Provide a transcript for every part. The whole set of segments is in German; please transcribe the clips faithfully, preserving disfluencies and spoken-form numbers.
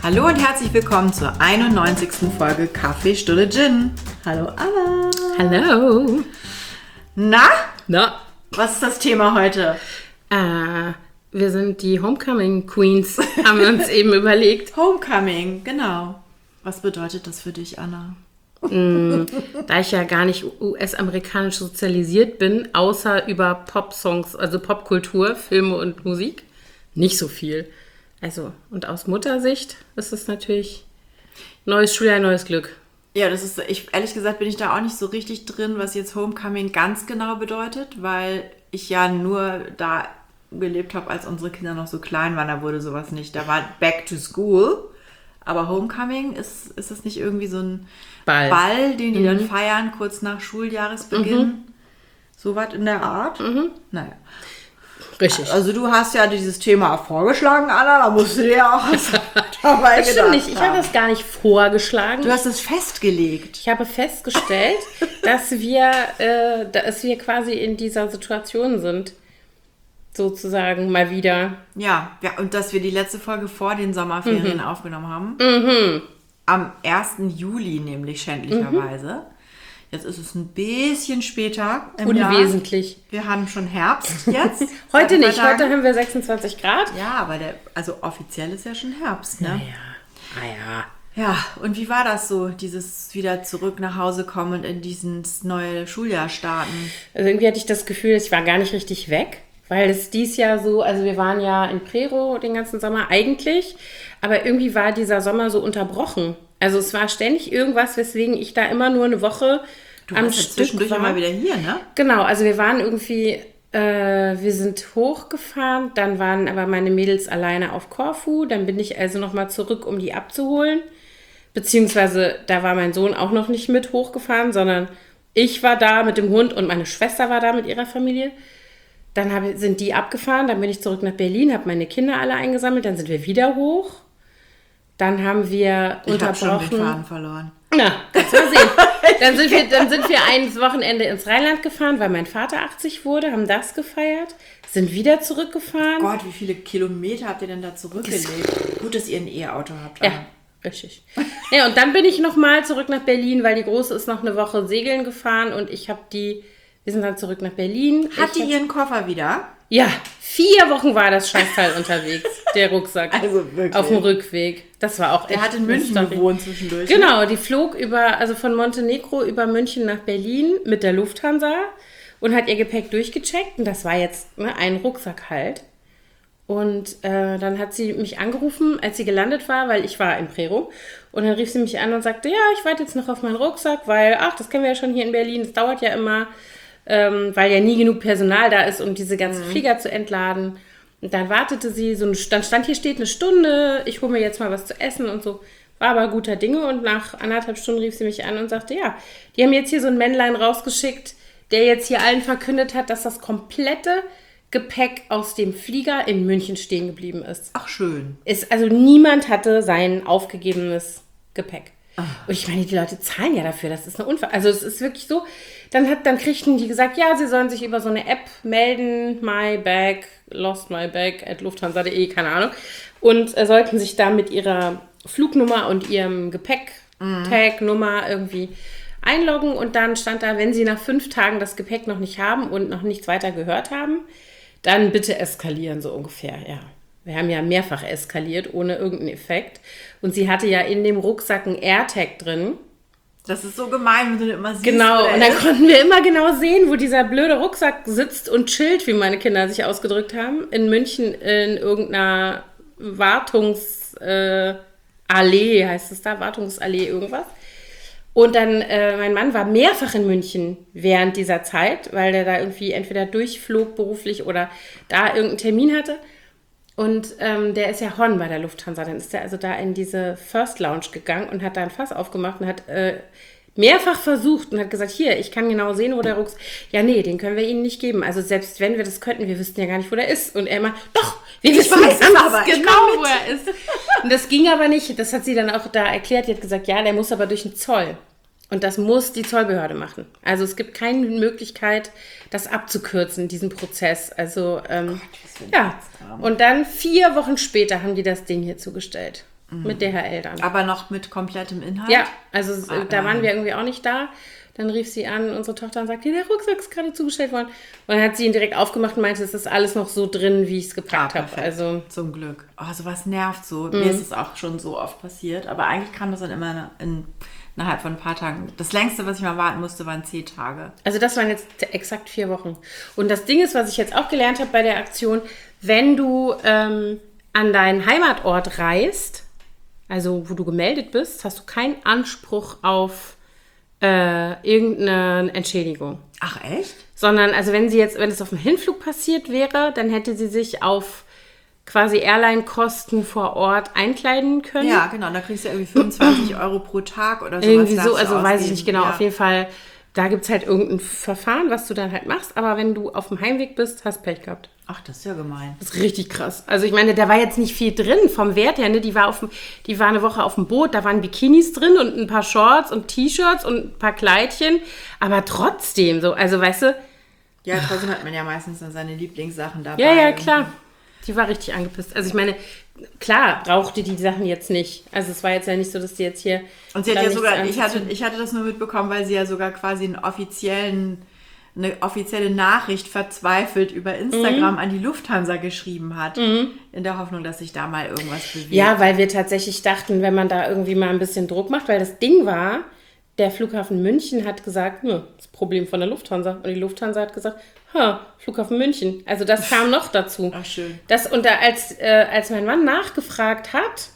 Hallo und herzlich willkommen zur einundneunzigsten Folge Kaffee, Stunde Gin. Hallo Anna. Hallo. Na? Na? Was ist das Thema heute? Äh, wir sind die Homecoming Queens, haben wir uns eben überlegt. Homecoming, genau. Was bedeutet das für dich, Anna? Mm, da ich ja gar nicht U S-amerikanisch sozialisiert bin, außer über Pop-Songs, also Popkultur, Filme und Musik, nicht so viel. Also, und aus Muttersicht ist es natürlich neues Schuljahr, neues Glück. Ja, das ist, ich, ehrlich gesagt bin ich da auch nicht so richtig drin, was jetzt Homecoming ganz genau bedeutet, weil ich ja nur da gelebt habe, als unsere Kinder noch so klein waren, da wurde sowas nicht. Da war Back to School, aber Homecoming, ist, ist das nicht irgendwie so ein Ball, Ball den die mhm. dann feiern, kurz nach Schuljahresbeginn? Mhm. So was in der Art? Mhm. Naja. Richtig. Also du hast ja dieses Thema vorgeschlagen, Anna, da musst du dir ja auch was dabei das stimmt nicht, ich habe das gar nicht vorgeschlagen. Du hast es festgelegt. Ich habe festgestellt, dass wir, äh, dass wir quasi in dieser Situation sind. Sozusagen mal wieder. Ja, ja, und dass wir die letzte Folge vor den Sommerferien mhm. aufgenommen haben. Mhm. Am ersten Juli nämlich, schändlicherweise. Mhm. Jetzt ist es ein bisschen später im Unwesentlich. Jahr. Wir haben schon Herbst jetzt. Heute nicht, heute haben wir sechsundzwanzig Grad. Ja, aber der, also offiziell ist ja schon Herbst, ne? Naja, naja. Ja, und wie war das so, dieses wieder zurück nach Hause kommen und in dieses neue Schuljahr starten? Also irgendwie hatte ich das Gefühl, ich war gar nicht richtig weg, weil es dies Jahr so, also wir waren ja in Prero den ganzen Sommer eigentlich, aber irgendwie war dieser Sommer so unterbrochen. Also es war ständig irgendwas, weswegen ich da immer nur eine Woche du am warst Stück zwischendurch war. Immer wieder hier, ne? Genau, also wir waren irgendwie, äh, wir sind hochgefahren, dann waren aber meine Mädels alleine auf Korfu, dann bin ich also nochmal zurück, um die abzuholen, beziehungsweise da war mein Sohn auch noch nicht mit hochgefahren, sondern ich war da mit dem Hund und meine Schwester war da mit ihrer Familie. Dann hab, sind die abgefahren, dann bin ich zurück nach Berlin, habe meine Kinder alle eingesammelt, dann sind wir wieder hoch. Dann haben wir ich unterbrochen. Ich habe schon den Faden verloren. Na, kannst du mal sehen. Dann sind, wir, dann sind wir ein Wochenende ins Rheinland gefahren, weil mein Vater achtzig wurde, haben das gefeiert, sind wieder zurückgefahren. Oh Gott, wie viele Kilometer habt ihr denn da zurückgelegt? Gut, dass ihr ein E-Auto habt. Ja, richtig. Ja, und dann bin ich nochmal zurück nach Berlin, weil die Große ist noch eine Woche segeln gefahren und ich habe die, wir sind dann zurück nach Berlin. Hat ich die hab, ihren Koffer wieder? Ja, vier Wochen war das Scheißteil unterwegs, der Rucksack. Also wirklich. Auf dem Rückweg. Das war auch Der echt hat in München gewohnt zwischendurch. Genau, die flog über, also von Montenegro über München nach Berlin mit der Lufthansa und hat ihr Gepäck durchgecheckt. Und das war jetzt ne, ein Rucksack halt. Und äh, dann hat sie mich angerufen, als sie gelandet war, weil ich war in Prero. Und dann rief sie mich an und sagte, ja, ich warte jetzt noch auf meinen Rucksack, weil, ach, das kennen wir ja schon hier in Berlin, das dauert ja immer. Ähm, weil ja nie genug Personal da ist, um diese ganzen mhm. Flieger zu entladen. Und dann wartete sie, so eine, dann stand hier steht eine Stunde, ich hole mir jetzt mal was zu essen und so. War aber guter Dinge und nach anderthalb Stunden rief sie mich an und sagte, ja, die haben jetzt hier so ein Männlein rausgeschickt, der jetzt hier allen verkündet hat, dass das komplette Gepäck aus dem Flieger in München stehen geblieben ist. Ach, schön. Ist, also niemand hatte sein aufgegebenes Gepäck. Und ich meine, die Leute zahlen ja dafür, das ist eine Unfall. Also es ist wirklich so, dann, hat, dann kriegten die gesagt, ja, sie sollen sich über so eine App melden, my bag, lost my bag at lufthansa punkt de, keine Ahnung, und äh, sollten sich da mit ihrer Flugnummer und ihrem Gepäck-Tag-Nummer mhm. irgendwie einloggen und dann stand da, wenn sie nach fünf Tagen das Gepäck noch nicht haben und noch nichts weiter gehört haben, dann bitte eskalieren, so ungefähr, ja. Wir haben ja mehrfach eskaliert, ohne irgendeinen Effekt. Und sie hatte ja in dem Rucksack einen AirTag drin. Das ist so gemein, wenn du immer siehst. Genau, und dann ist. Konnten wir immer genau sehen, wo dieser blöde Rucksack sitzt und chillt, wie meine Kinder sich ausgedrückt haben. In München in irgendeiner Wartungsallee, äh, heißt es da, Wartungsallee irgendwas. Und dann, äh, mein Mann war mehrfach in München während dieser Zeit, weil der da irgendwie entweder durchflog beruflich oder da irgendeinen Termin hatte. Und ähm, der ist ja Hon bei der Lufthansa. Dann ist er also da in diese First Lounge gegangen und hat da ein Fass aufgemacht und hat äh, mehrfach versucht und hat gesagt, hier, ich kann genau sehen, wo der Rucksack ist. Ja, nee, den können wir Ihnen nicht geben. Also selbst wenn wir das könnten, wir wüssten ja gar nicht, wo der ist. Und er immer, doch, wir ich wissen weiß ganz aber, genau, wo er ist. Und das ging aber nicht. Das hat sie dann auch da erklärt. Die hat gesagt, ja, der muss aber durch den Zoll. Und das muss die Zollbehörde machen. Also es gibt keine Möglichkeit, das abzukürzen, diesen Prozess. Also ähm, Gott, ja. Und dann vier Wochen später haben die das Ding hier zugestellt. mhm. mit D H L dann. Aber noch mit komplettem Inhalt? Ja, also ah, da nein. waren wir irgendwie auch nicht da. Dann rief sie an, unsere Tochter, und sagte, der Rucksack ist gerade zugestellt worden. Und dann hat sie ihn direkt aufgemacht und meinte, es ist alles noch so drin, wie ich es gepackt ah, habe. Also zum Glück. Oh, sowas nervt so. Mhm. Mir ist es auch schon so oft passiert. Aber eigentlich kam das dann immer in, innerhalb von ein paar Tagen. Das längste, was ich mal warten musste, waren zehn Tage. Also das waren jetzt exakt vier Wochen. Und das Ding ist, was ich jetzt auch gelernt habe bei der Aktion, wenn du ähm, an deinen Heimatort reist, also wo du gemeldet bist, hast du keinen Anspruch auf Äh, irgendeine Entschädigung. Ach, echt? Sondern, also wenn sie jetzt, wenn es auf dem Hinflug passiert wäre, dann hätte sie sich auf quasi Airline-Kosten vor Ort einkleiden können. Ja, genau. Da kriegst du irgendwie fünfundzwanzig Euro pro Tag oder sowas. Irgendwie so, also weiß ich nicht genau. Ja. Auf jeden Fall, da gibt es halt irgendein Verfahren, was du dann halt machst. Aber wenn du auf dem Heimweg bist, hast Pech gehabt. Ach, das ist ja gemein. Das ist richtig krass. Also ich meine, da war jetzt nicht viel drin vom Wert her. Ne? Die war auf dem, die war eine Woche auf dem Boot, da waren Bikinis drin und ein paar Shorts und T-Shirts und ein paar Kleidchen. Aber trotzdem so, also weißt du. Ja, trotzdem hat man ja meistens dann seine Lieblingssachen dabei. Ja, ja, klar. Die war richtig angepisst. Also ich meine, klar brauchte die Sachen jetzt nicht. Also es war jetzt ja nicht so, dass die jetzt hier... Und sie hat ja sogar, ich hatte, ich hatte das nur mitbekommen, weil sie ja sogar quasi einen offiziellen... eine offizielle Nachricht verzweifelt über Instagram mhm. an die Lufthansa geschrieben hat, mhm. in der Hoffnung, dass sich da mal irgendwas bewegt. Ja, weil wir tatsächlich dachten, wenn man da irgendwie mal ein bisschen Druck macht, weil das Ding war, der Flughafen München hat gesagt, ne, das Problem von der Lufthansa. Und die Lufthansa hat gesagt, ha, Flughafen München. Also das kam noch dazu. Ach, schön. Das, und da, als, äh, als mein Mann nachgefragt hat,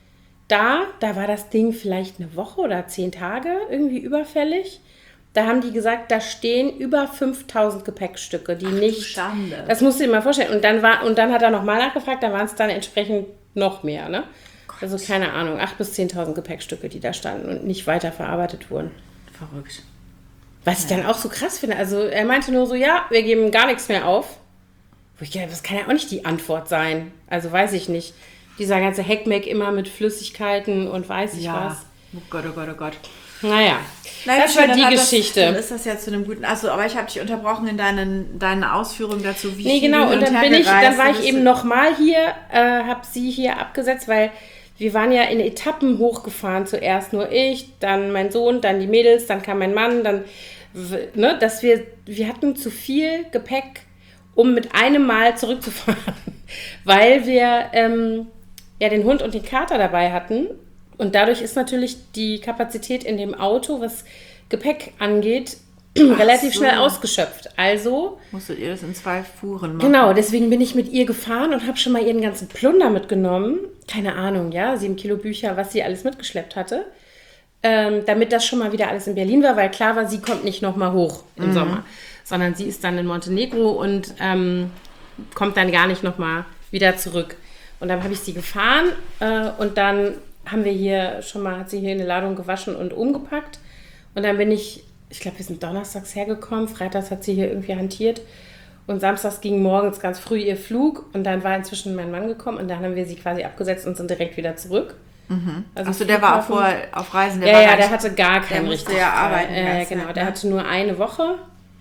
da, da war das Ding vielleicht eine Woche oder zehn Tage irgendwie überfällig. Da haben die gesagt, da stehen über fünftausend Gepäckstücke, die Ach, nicht... Du Schande. Das musst du dir mal vorstellen. Und dann, war, und dann hat er nochmal nachgefragt, da waren es dann entsprechend noch mehr, ne? Gott. Also keine Ahnung, achttausend bis zehntausend Gepäckstücke, die da standen und nicht weiter verarbeitet wurden. Verrückt. Was ich ja. dann auch so krass finde. Also er meinte nur so, ja, wir geben gar nichts mehr auf. Wo ich gedacht, das kann ja auch nicht die Antwort sein. Also weiß ich nicht. Dieser ganze Heckmeck immer mit Flüssigkeiten und weiß ich ja. was. Oh Gott, oh Gott, oh Gott. Naja, Nein, das war die Geschichte. Das, dann ist das ja zu einem guten... Achso, aber ich habe dich unterbrochen in deinen, deinen Ausführungen dazu, wie Nee, viel genau, du und dann und bin ich, dann gereist war ich bist. eben nochmal hier, äh, habe sie hier abgesetzt, weil wir waren ja in Etappen hochgefahren. Zuerst nur ich, dann mein Sohn, dann die Mädels, dann kam mein Mann, dann, ne, dass wir, wir hatten zu viel Gepäck, um mit einem Mal zurückzufahren, weil wir ähm, ja den Hund und den Kater dabei hatten. Und dadurch ist natürlich die Kapazität in dem Auto, was Gepäck angeht, relativ so. schnell ausgeschöpft. Also musstet ihr das in zwei Fuhren machen? Genau, deswegen bin ich mit ihr gefahren und habe schon mal ihren ganzen Plunder mitgenommen. Keine Ahnung, ja, sieben Kilo Bücher, was sie alles mitgeschleppt hatte. Ähm, damit das schon mal wieder alles in Berlin war, weil klar war, sie kommt nicht nochmal hoch im mhm. Sommer, sondern sie ist dann in Montenegro und ähm, kommt dann gar nicht nochmal wieder zurück. Und dann habe ich sie gefahren äh, und dann haben wir hier schon mal, hat sie hier eine Ladung gewaschen und umgepackt. Und dann bin ich, ich glaube, wir sind donnerstags hergekommen, freitags hat sie hier irgendwie hantiert. Und samstags ging morgens ganz früh ihr Flug. Und dann war inzwischen mein Mann gekommen und dann haben wir sie quasi abgesetzt und sind direkt wieder zurück. Mhm. Also Achso, der war auch vorher auf Reisen. Der ja, war ja, gar der nicht, hatte gar keinen der richtig. musste ja arbeiten. Äh, genau, Zeit, der ne? hatte nur eine Woche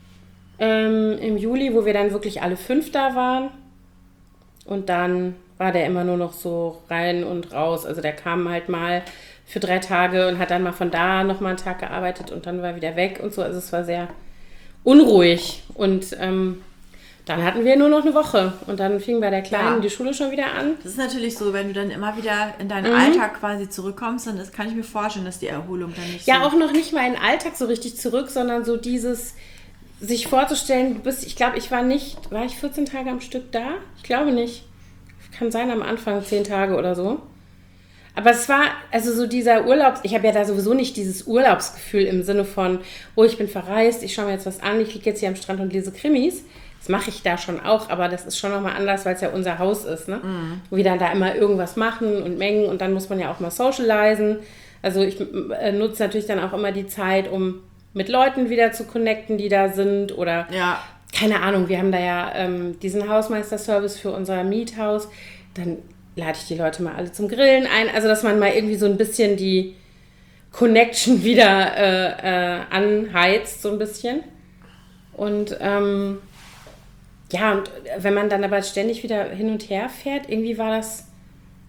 ähm, im Juli, wo wir dann wirklich alle fünf da waren. Und dann war der immer nur noch so rein und raus. Also der kam halt mal für drei Tage und hat dann mal von da nochmal einen Tag gearbeitet und dann war er wieder weg und so. Also es war sehr unruhig. Und ähm, dann hatten wir nur noch eine Woche. Und dann fing bei der Kleinen ja. die Schule schon wieder an. Das ist natürlich so, wenn du dann immer wieder in deinen Mhm. Alltag quasi zurückkommst, dann ist, kann ich mir vorstellen, dass die Erholung dann nicht Ja, so... auch noch nicht mal in den Alltag so richtig zurück, sondern so dieses, sich vorzustellen, du bist, ich glaube, ich war nicht, war ich vierzehn Tage am Stück da? Ich glaube nicht. Kann sein, am Anfang zehn Tage oder so. Aber es war, also so dieser Urlaubs... Ich habe ja da sowieso nicht dieses Urlaubsgefühl im Sinne von, oh, ich bin verreist, ich schaue mir jetzt was an, ich liege jetzt hier am Strand und lese Krimis. Das mache ich da schon auch, aber das ist schon nochmal anders, weil es ja unser Haus ist, ne? Mhm. Wo wir dann da immer irgendwas machen und mengen und dann muss man ja auch mal socialisen. Also ich äh, nutze natürlich dann auch immer die Zeit, um mit Leuten wieder zu connecten, die da sind oder... Ja. Keine Ahnung, wir haben da ja ähm, diesen Hausmeister-Service für unser Miethaus. Dann lade ich die Leute mal alle zum Grillen ein. Also, dass man mal irgendwie so ein bisschen die Connection wieder äh, äh, anheizt, so ein bisschen. Und ähm, ja, und wenn man dann aber ständig wieder hin und her fährt, irgendwie war das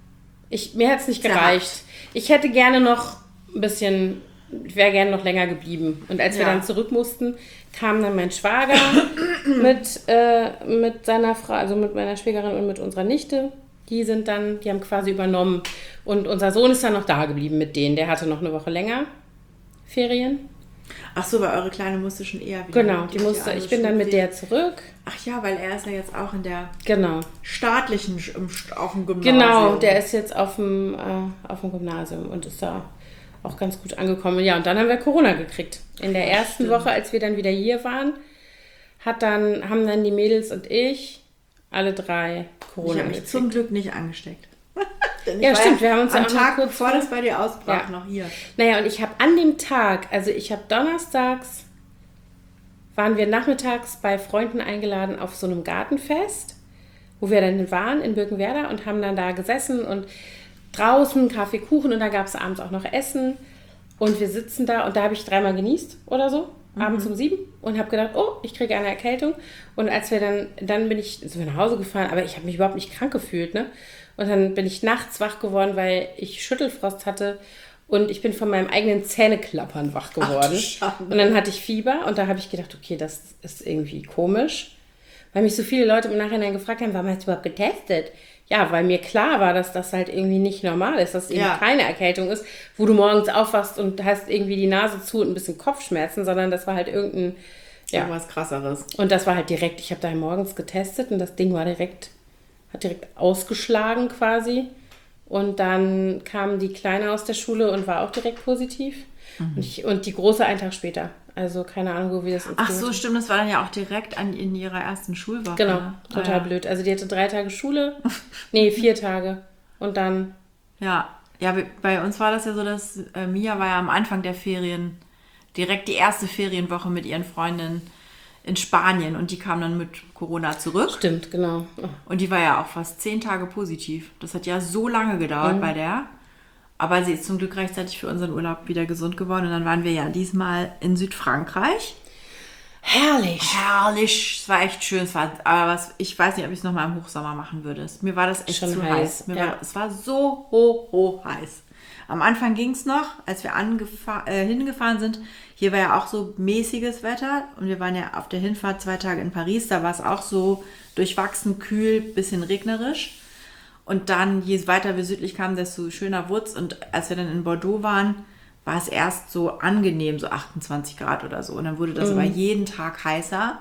Ich, mir hat es nicht Zerhackt. gereicht. Ich hätte gerne noch ein bisschen, ich wäre gerne noch länger geblieben. Und als wir Ja. dann zurück mussten, kam dann mein Schwager mit, äh, mit seiner Frau, also mit meiner Schwägerin und mit unserer Nichte. Die sind dann, die haben quasi übernommen. Und unser Sohn ist dann noch da geblieben mit denen. Der hatte noch eine Woche länger Ferien. Ach so, weil eure Kleine musste schon eher wieder. Genau, die musste, ich bin dann mit der zurück. Ach ja, weil er ist ja jetzt auch in der Genau. staatlichen, Sch- im Sch- auf dem Gymnasium. Genau, der ist jetzt auf dem, äh, auf dem Gymnasium und ist da auch ganz gut angekommen. Ja, und dann haben wir Corona gekriegt. In der ersten Stimmt. Woche, als wir dann wieder hier waren, hat dann, haben dann die Mädels und ich alle drei Corona Ich habe mich gekriegt. zum Glück nicht angesteckt. Denn ich Ja, war stimmt, wir haben uns am ja auch mal Tag, kurz bevor vor- das bei dir ausbrach, Ja. noch hier. Naja, und ich habe an dem Tag, also ich habe donnerstags, waren wir nachmittags bei Freunden eingeladen auf so einem Gartenfest, wo wir dann waren in Birkenwerder und haben dann da gesessen und draußen Kaffee, Kuchen und da gab es abends auch noch Essen und wir sitzen da und da habe ich dreimal genießt oder so, abends um sieben und habe gedacht, oh, ich kriege eine Erkältung und als wir dann, dann bin ich so nach Hause gefahren, aber ich habe mich überhaupt nicht krank gefühlt, ne? Und dann bin ich nachts wach geworden, weil ich Schüttelfrost hatte und ich bin von meinem eigenen Zähneklappern wach geworden. Schande. Und dann hatte ich Fieber und da habe ich gedacht, okay, das ist irgendwie komisch. Weil mich so viele Leute im Nachhinein gefragt haben, warum hast du überhaupt getestet? Ja, weil mir klar war, dass das halt irgendwie nicht normal ist, dass es eben Ja. keine Erkältung ist, wo du morgens aufwachst und hast irgendwie die Nase zu und ein bisschen Kopfschmerzen, sondern das war halt irgendein, ja. Irgendwas krasseres. Und das war halt direkt, ich habe da morgens getestet und das Ding war direkt, hat direkt ausgeschlagen quasi. Und dann kam die Kleine aus der Schule und war auch direkt positiv. Mhm. Und, ich, und die Große einen Tag später. Also keine Ahnung, wo wir das uns Ach geholt so, haben. stimmt, das war dann ja auch direkt an, in ihrer ersten Schulwoche. Genau, ne? total Ah, ja. blöd. Also die hatte drei Tage Schule, nee, vier Tage. Und dann, Ja, ja, wir- bei uns war das ja so, dass äh, Mia war ja am Anfang der Ferien, direkt die erste Ferienwoche mit ihren Freundinnen in Spanien und die kam dann mit Corona zurück. stimmt, genau. Oh, Und die war ja auch fast zehn Tage positiv. Das hat ja so lange gedauert Mhm. bei der. Aber sie ist zum Glück rechtzeitig für unseren Urlaub wieder gesund geworden. Und dann waren wir ja diesmal in Südfrankreich. herrlich. Herrlich, es war echt schön. Es war, aber was, ich weiß nicht, ob ich es nochmal im Hochsommer machen würde. Es- Mir war das echt Schon zu heiß, heiß. Mir ja. war, es war so hoch, hoch heiß. Am Anfang ging es noch, als wir angefa- äh, hingefahren sind. Hier war ja auch so mäßiges Wetter. Und wir waren ja auf der Hinfahrt zwei Tage in Paris. Da war es auch so durchwachsen, kühl, bisschen regnerisch. Und dann, je weiter wir südlich kamen, desto schöner wurde es. Und als wir dann in Bordeaux waren, war es erst so angenehm, so achtundzwanzig Grad oder so. Und dann wurde das aber jeden Tag heißer.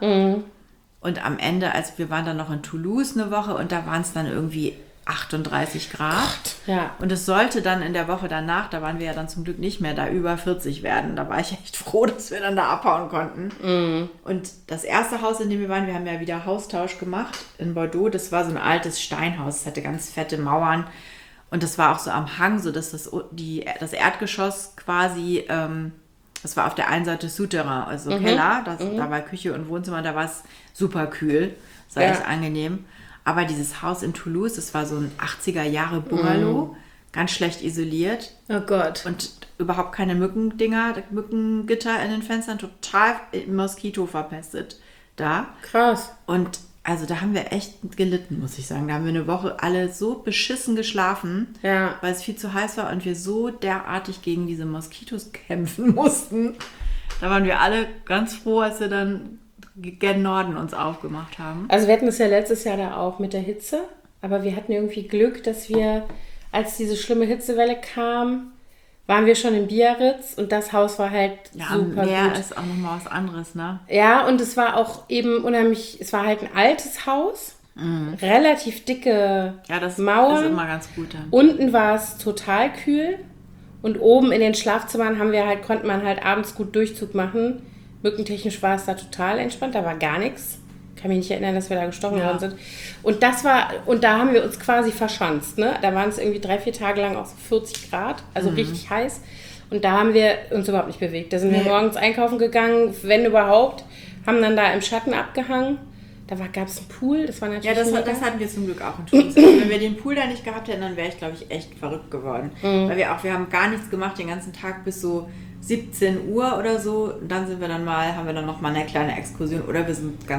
Und am Ende, als wir waren dann noch in Toulouse eine Woche und da waren es dann irgendwie achtunddreißig Grad. Ja. Und es sollte dann in der Woche danach, da waren wir ja dann zum Glück nicht mehr, da über vierzig werden. Da war ich echt froh, dass wir dann da abhauen konnten. Und das erste Haus, in dem wir waren, wir haben ja wieder Haustausch gemacht in Bordeaux. Das war so ein altes Steinhaus, das hatte ganz fette Mauern. Und das war auch so am Hang, so dass das, die, das Erdgeschoss quasi, ähm, das war auf der einen Seite Souterrain, also Keller, das, da war Küche und Wohnzimmer, da war es super kühl, das war Ja. echt angenehm. Aber dieses Haus in Toulouse, das war so ein achtziger Jahre Bungalow, ganz schlecht isoliert Oh Gott. und überhaupt keine Mückendinger, Mückengitter in den Fenstern, total Moskito verpestet da. Krass. Und also da haben wir echt gelitten, muss ich sagen. Da haben wir eine Woche alle so beschissen geschlafen, Ja. weil es viel zu heiß war und wir so derartig gegen diese Moskitos kämpfen mussten. Da waren wir alle ganz froh, als wir dann gen Norden uns aufgemacht haben. Also wir hatten es ja letztes Jahr da auch mit der Hitze, aber wir hatten irgendwie Glück, dass wir, als diese schlimme Hitzewelle kam, waren wir schon in Biarritz und das Haus war halt Ja, am super Meer gut. ist auch nochmal was anderes, ne? Ja, und es war auch eben unheimlich, es war halt ein altes Haus, relativ dicke Ja, das Mauern. ist immer ganz gut dann. Unten war es total kühl und oben in den Schlafzimmern haben wir halt, konnte man halt abends gut Durchzug machen. Mückentechnisch war es da total entspannt, da war gar nichts. Ich kann mich nicht erinnern, dass wir da gestochen Ja. worden sind. Und das war, und da haben wir uns quasi verschanzt, ne? Da waren es irgendwie drei, vier Tage lang auch so vierzig Grad, also richtig heiß. Und da haben wir uns überhaupt nicht bewegt. Da sind wir Nee. morgens einkaufen gegangen, wenn überhaupt, haben dann da im Schatten abgehangen. Da gab es einen Pool, das war natürlich Ja, das, mega. das hatten wir zum Glück auch in Toulouse. Also wenn wir den Pool da nicht gehabt hätten, dann wäre ich, glaube ich, echt verrückt geworden. Mhm. Weil wir auch, wir haben gar nichts gemacht den ganzen Tag bis so siebzehn Uhr oder so. Und dann sind wir dann mal, haben wir dann noch mal eine kleine Exkursion oder wir sind ganz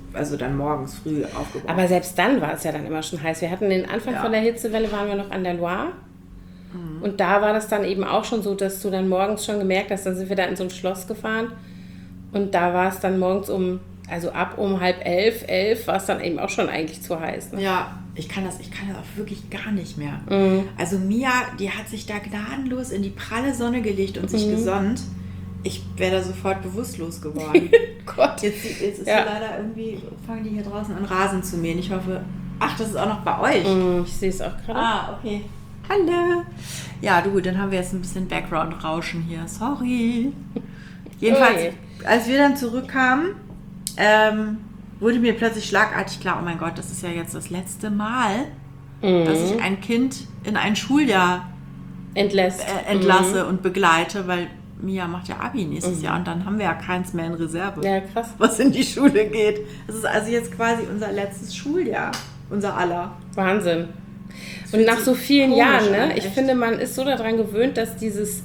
also dann morgens früh aufgebaut. Aber selbst dann war es ja dann immer schon heiß. Wir hatten den Anfang ja. von der Hitzewelle, waren wir noch an der Loire. Mhm. Und da war das dann eben auch schon so, dass du dann morgens schon gemerkt hast, dann sind wir da in so ein Schloss gefahren. Und da war es dann morgens um, also ab um halb elf, elf, war es dann eben auch schon eigentlich zu heiß. Ne? Ja, ich kann das, ich kann das auch wirklich gar nicht mehr. Mhm. Also Mia, die hat sich da gnadenlos in die pralle Sonne gelegt und mhm. sich gesonnt. Ich wäre da sofort bewusstlos geworden. Gott. Jetzt, jetzt ist ja. sie leider irgendwie, fangen die hier draußen an Rasen zu mähen. Ich hoffe, ach, das ist auch noch bei euch. Mhm, ich sehe es auch gerade. Ah, okay. Hallo. Ja, du, dann haben wir jetzt ein bisschen Background-Rauschen hier. Sorry. Jedenfalls, oh als wir dann zurückkamen, ähm, wurde mir plötzlich schlagartig klar, oh mein Gott, das ist ja jetzt das letzte Mal, mhm. dass ich ein Kind in ein Schuljahr Entlässt. Äh, entlasse mhm. und begleite, weil Mia macht ja Abi nächstes mhm. Jahr und dann haben wir ja keins mehr in Reserve, ja, krass. was in die Schule geht. Das ist also jetzt quasi unser letztes Schuljahr, unser aller. Wahnsinn. Und nach so vielen Jahren, ne? Ich echt. finde, man ist so daran gewöhnt, dass dieses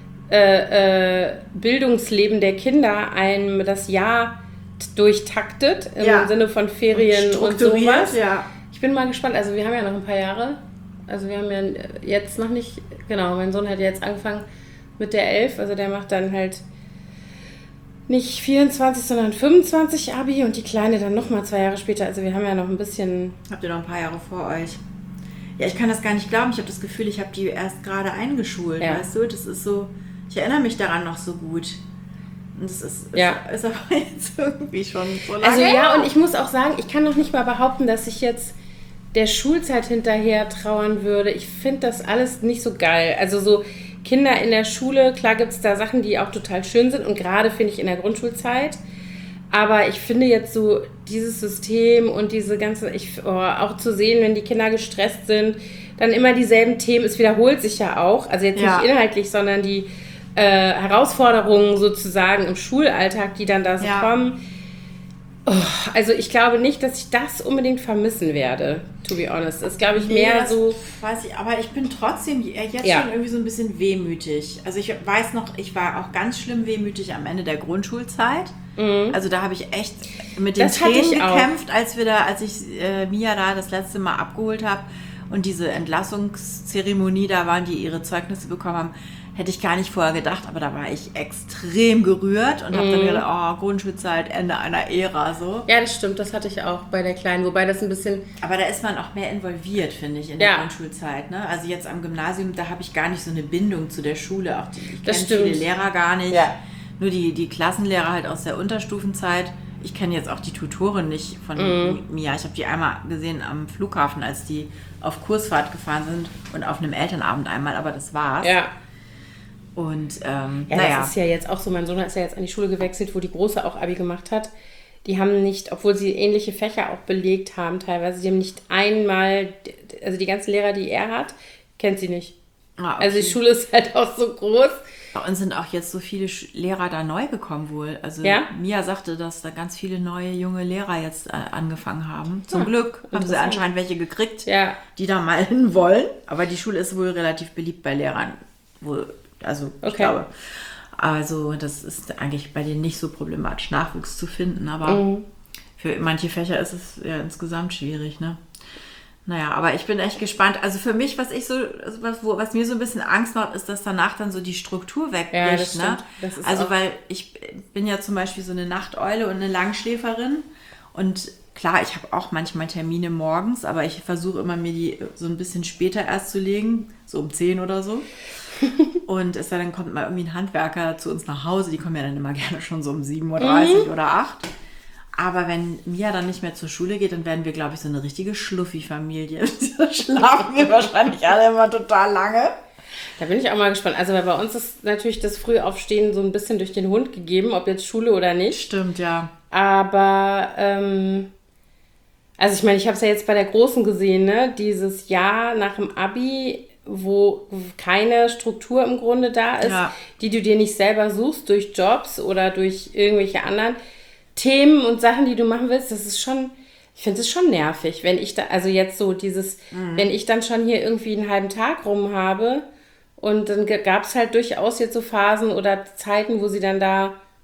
äh, äh, Bildungsleben der Kinder einem das Jahr durchtaktet, im ja. Sinne von Ferien und, und sowas. Ja. Ich bin mal gespannt, also wir haben ja noch ein paar Jahre, also wir haben ja jetzt noch nicht, genau, mein Sohn hat jetzt angefangen mit der elf, also der macht dann halt nicht vierundzwanzig, sondern fünfundzwanzig Abi und die Kleine dann nochmal zwei Jahre später, also wir haben ja noch ein bisschen... Habt ihr noch ein paar Jahre vor euch? Ja, ich kann das gar nicht glauben, ich habe das Gefühl, ich habe die erst gerade eingeschult, ja. weißt du, das ist so, ich erinnere mich daran noch so gut. Und das ist, ist, ja. ist aber jetzt irgendwie schon so lange. Also ja, und ich muss auch sagen, ich kann noch nicht mal behaupten, dass ich jetzt der Schulzeit hinterher trauern würde. Ich finde das alles nicht so geil. Also so Kinder in der Schule, klar gibt es da Sachen, die auch total schön sind und gerade finde ich in der Grundschulzeit. Aber ich finde jetzt so dieses System und diese ganze, ich, oh, auch zu sehen, wenn die Kinder gestresst sind, dann immer dieselben Themen, es wiederholt sich ja auch, also jetzt ja. nicht inhaltlich, sondern die äh, Herausforderungen sozusagen im Schulalltag, die dann da so ja. kommen. Oh, also ich glaube nicht, dass ich das unbedingt vermissen werde, to be honest. Das ist, glaube ich, mehr nee, so... Weiß ich, aber ich bin trotzdem jetzt ja. schon irgendwie so ein bisschen wehmütig. Also ich weiß noch, ich war auch ganz schlimm wehmütig am Ende der Grundschulzeit. Mhm. Also da habe ich echt mit den das Tränen gekämpft, als wir da, als ich äh, Mia da das letzte Mal abgeholt habe und diese Entlassungszeremonie da waren, die ihre Zeugnisse bekommen haben. Hätte ich gar nicht vorher gedacht, aber da war ich extrem gerührt und habe mm. dann gedacht, oh, Grundschulzeit, Ende einer Ära, so. Ja, das stimmt, das hatte ich auch bei der Kleinen, wobei das ein bisschen... Aber da ist man auch mehr involviert, finde ich, in der ja. Grundschulzeit, ne? Also jetzt am Gymnasium, da habe ich gar nicht so eine Bindung zu der Schule, auch die, ich kenne viele Lehrer gar nicht, ja. nur die, die Klassenlehrer halt aus der Unterstufenzeit. Ich kenne jetzt auch die Tutorin nicht von mm. Mia, ich habe die einmal gesehen am Flughafen, als die auf Kursfahrt gefahren sind und auf einem Elternabend einmal, aber das war's. Ja. Und ähm, ja, naja. das ist ja jetzt auch so, mein Sohn ist ja jetzt an die Schule gewechselt, wo die Große auch Abi gemacht hat. Die haben nicht, obwohl sie ähnliche Fächer auch belegt haben teilweise, die haben nicht einmal, also die ganzen Lehrer, die er hat, kennt sie nicht. Ah, okay. Also die Schule ist halt auch so groß. Bei uns sind auch jetzt so viele Lehrer da neu gekommen wohl. Also ja? Mia sagte, dass da ganz viele neue junge Lehrer jetzt äh, angefangen haben. Zum ja, Glück haben sie anscheinend welche gekriegt, ja. die da mal hin wollen. Aber die Schule ist wohl relativ beliebt bei Lehrern, wohl. Also ich okay. glaube, also das ist eigentlich bei denen nicht so problematisch, Nachwuchs zu finden, aber mhm. für manche Fächer ist es ja insgesamt schwierig, ne? Naja, aber ich bin echt gespannt. Also für mich, was ich so, was, wo, was mir so ein bisschen Angst macht, ist, dass danach dann so die Struktur wegbricht, ja, das ne? Das ist also weil ich bin ja zum Beispiel so eine Nachteule und eine Langschläferin und klar, ich habe auch manchmal Termine morgens, aber ich versuche immer mir die so ein bisschen später erst zu legen, so um zehn oder so. Und es dann kommt mal irgendwie ein Handwerker zu uns nach Hause, die kommen ja dann immer gerne schon so um sieben Uhr dreißig mhm. oder acht. Aber wenn Mia dann nicht mehr zur Schule geht, dann werden wir, glaube ich, so eine richtige Schluffi-Familie. Da schlafen wir wahrscheinlich alle immer total lange. Da bin ich auch mal gespannt. Also bei uns ist natürlich das Frühaufstehen so ein bisschen durch den Hund gegeben, ob jetzt Schule oder nicht. Stimmt, ja. Aber, ähm, also ich meine, ich habe es ja jetzt bei der Großen gesehen, ne? Dieses Jahr nach dem Abi, wo keine Struktur im Grunde da ist, ja. die du dir nicht selber suchst durch Jobs oder durch irgendwelche anderen Themen und Sachen, die du machen willst, das ist schon, ich finde es schon nervig, wenn ich da, also jetzt so dieses, mhm. wenn ich dann schon hier irgendwie einen halben Tag rum habe und dann gab es halt durchaus jetzt so Phasen oder Zeiten, wo sie dann da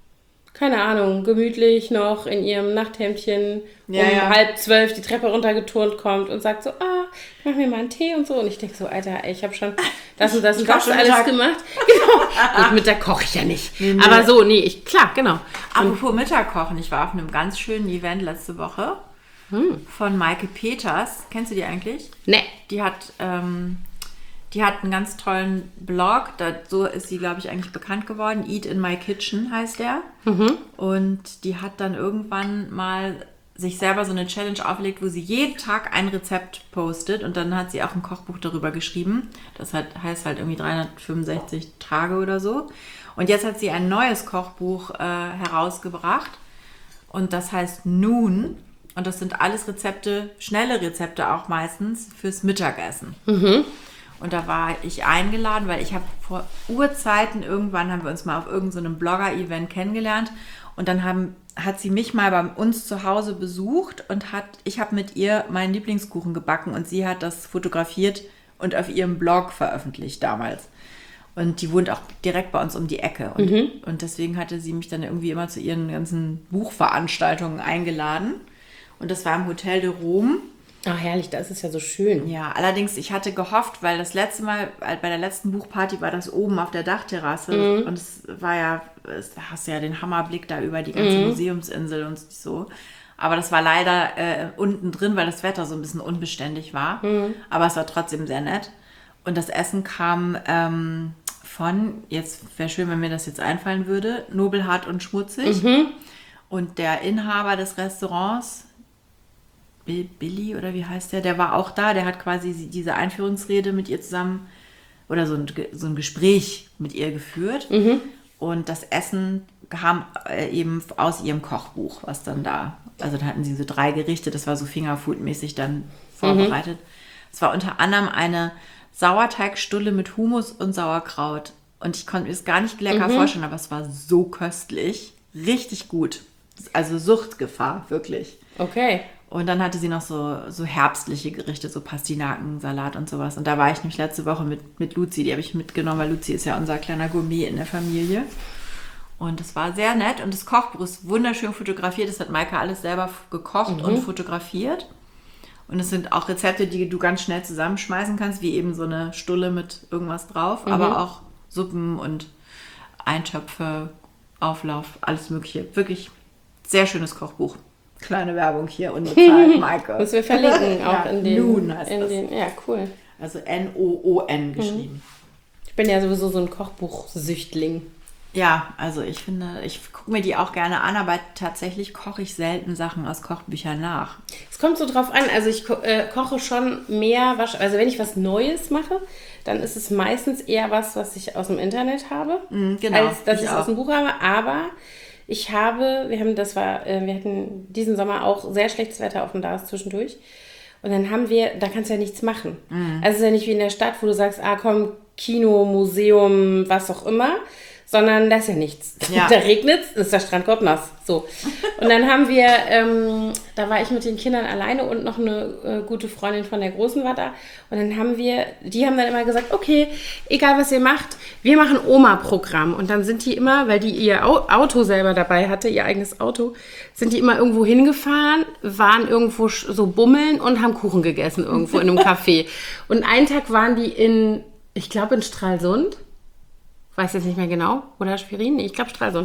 keine Ahnung, gemütlich noch in ihrem Nachthemdchen Ja, um ja. halb zwölf die Treppe runtergeturnt kommt und sagt so, ah, mach mir mal einen Tee und so. Und ich denke so, Alter, ey, ich habe schon das und das und Ich koch das schon alles Mittag. gemacht. Genau. Gut, Mittag koche ich ja nicht. Nee, nee. Aber so, nee, ich, klar, genau. Apropos Mittag kochen, ich war auf einem ganz schönen Event letzte Woche von Maike Peters. Kennst du die eigentlich? Nee. Die hat, ähm, die hat einen ganz tollen Blog, da, so ist sie, glaube ich, eigentlich bekannt geworden. Eat in My Kitchen heißt der. Und die hat dann irgendwann mal sich selber so eine Challenge aufgelegt, wo sie jeden Tag ein Rezept postet und dann hat sie auch ein Kochbuch darüber geschrieben. Das hat, heißt halt irgendwie dreihundertfünfundsechzig Tage oder so. Und jetzt hat sie ein neues Kochbuch äh, herausgebracht und das heißt Noon. Und das sind alles Rezepte, schnelle Rezepte auch meistens, fürs Mittagessen. Und da war ich eingeladen, weil ich habe vor Urzeiten, irgendwann haben wir uns mal auf irgendeinem Blogger-Event kennengelernt. Und dann haben, hat sie mich mal bei uns zu Hause besucht und hat, ich habe mit ihr meinen Lieblingskuchen gebacken und sie hat das fotografiert und auf ihrem Blog veröffentlicht damals. Und die wohnt auch direkt bei uns um die Ecke. Und, mhm. und deswegen hatte sie mich dann irgendwie immer zu ihren ganzen Buchveranstaltungen eingeladen. Und das war im Hotel de Rome. Ach, herrlich, das ist ja so schön. Ja, allerdings, ich hatte gehofft, weil das letzte Mal, bei der letzten Buchparty war das oben auf der Dachterrasse. Mhm. Und es war ja, da hast du ja den Hammerblick da über die ganze mhm. Museumsinsel und so. Aber das war leider äh, unten drin, weil das Wetter so ein bisschen unbeständig war. Mhm. Aber es war trotzdem sehr nett. Und das Essen kam ähm, von, jetzt wäre schön, wenn mir das jetzt einfallen würde, Nobelhart und Schmutzig. Mhm. Und der Inhaber des Restaurants, Billy oder wie heißt der, der war auch da, der hat quasi diese Einführungsrede mit ihr zusammen oder so ein, so ein Gespräch mit ihr geführt. Mhm. Und das Essen kam eben aus ihrem Kochbuch, was dann da, also da hatten sie so drei Gerichte, das war so Fingerfood-mäßig dann vorbereitet. Es mhm. war unter anderem eine Sauerteigstulle mit Hummus und Sauerkraut. Und ich konnte mir das gar nicht lecker mhm. vorstellen, aber es war so köstlich. Richtig gut. Also Suchtgefahr, wirklich. Okay. Und dann hatte sie noch so, so herbstliche Gerichte, so Pastinaken, Salat und sowas. Und da war ich nämlich letzte Woche mit, mit Luzi, die habe ich mitgenommen, weil Luzi ist ja unser kleiner Gourmet in der Familie. Und das war sehr nett. Und das Kochbuch ist wunderschön fotografiert. Das hat Maike alles selber gekocht mhm. und fotografiert. Und es sind auch Rezepte, die du ganz schnell zusammenschmeißen kannst, wie eben so eine Stulle mit irgendwas drauf. Mhm. Aber auch Suppen und Eintöpfe, Auflauf, alles Mögliche. Wirklich sehr schönes Kochbuch. Kleine Werbung hier, unbezahlt, Maike. Müssen wir verlinken, auch ja, in den... Noon heißt in das. Den, ja, cool. Also N O O N geschrieben. Ich bin ja sowieso so ein Kochbuchsüchtling. Ja, also ich finde, ich gucke mir die auch gerne an, aber tatsächlich koche ich selten Sachen aus Kochbüchern nach. Es kommt so drauf an, also ich ko- äh, koche schon mehr, also wenn ich was Neues mache, dann ist es meistens eher was, was ich aus dem Internet habe, mm, genau, als dass ich es aus dem Buch habe, aber... Ich habe, wir haben, das war, äh, wir hatten diesen Sommer auch sehr schlechtes Wetter auf dem Dars zwischendurch. Und dann haben wir, da kannst du ja nichts machen. Mhm. Also es ist ja nicht wie in der Stadt, wo du sagst, ah komm, Kino, Museum, was auch immer. Sondern da ist ja nichts. Ja. Da regnet es, ist der Strandkorb nass. So. Und dann haben wir, ähm, da war ich mit den Kindern alleine und noch eine äh, gute Freundin von der Großen war da. Und dann haben wir, die haben dann immer gesagt, okay, egal was ihr macht, wir machen Oma-Programm. Und dann sind die immer, weil die ihr Auto selber dabei hatte, ihr eigenes Auto, sind die immer irgendwo hingefahren, waren irgendwo so bummeln und haben Kuchen gegessen irgendwo in einem Café. Und einen Tag waren die in, ich glaube in Stralsund. Weiß jetzt nicht mehr genau, oder Schwerin? Nee, ich glaube Stralsund.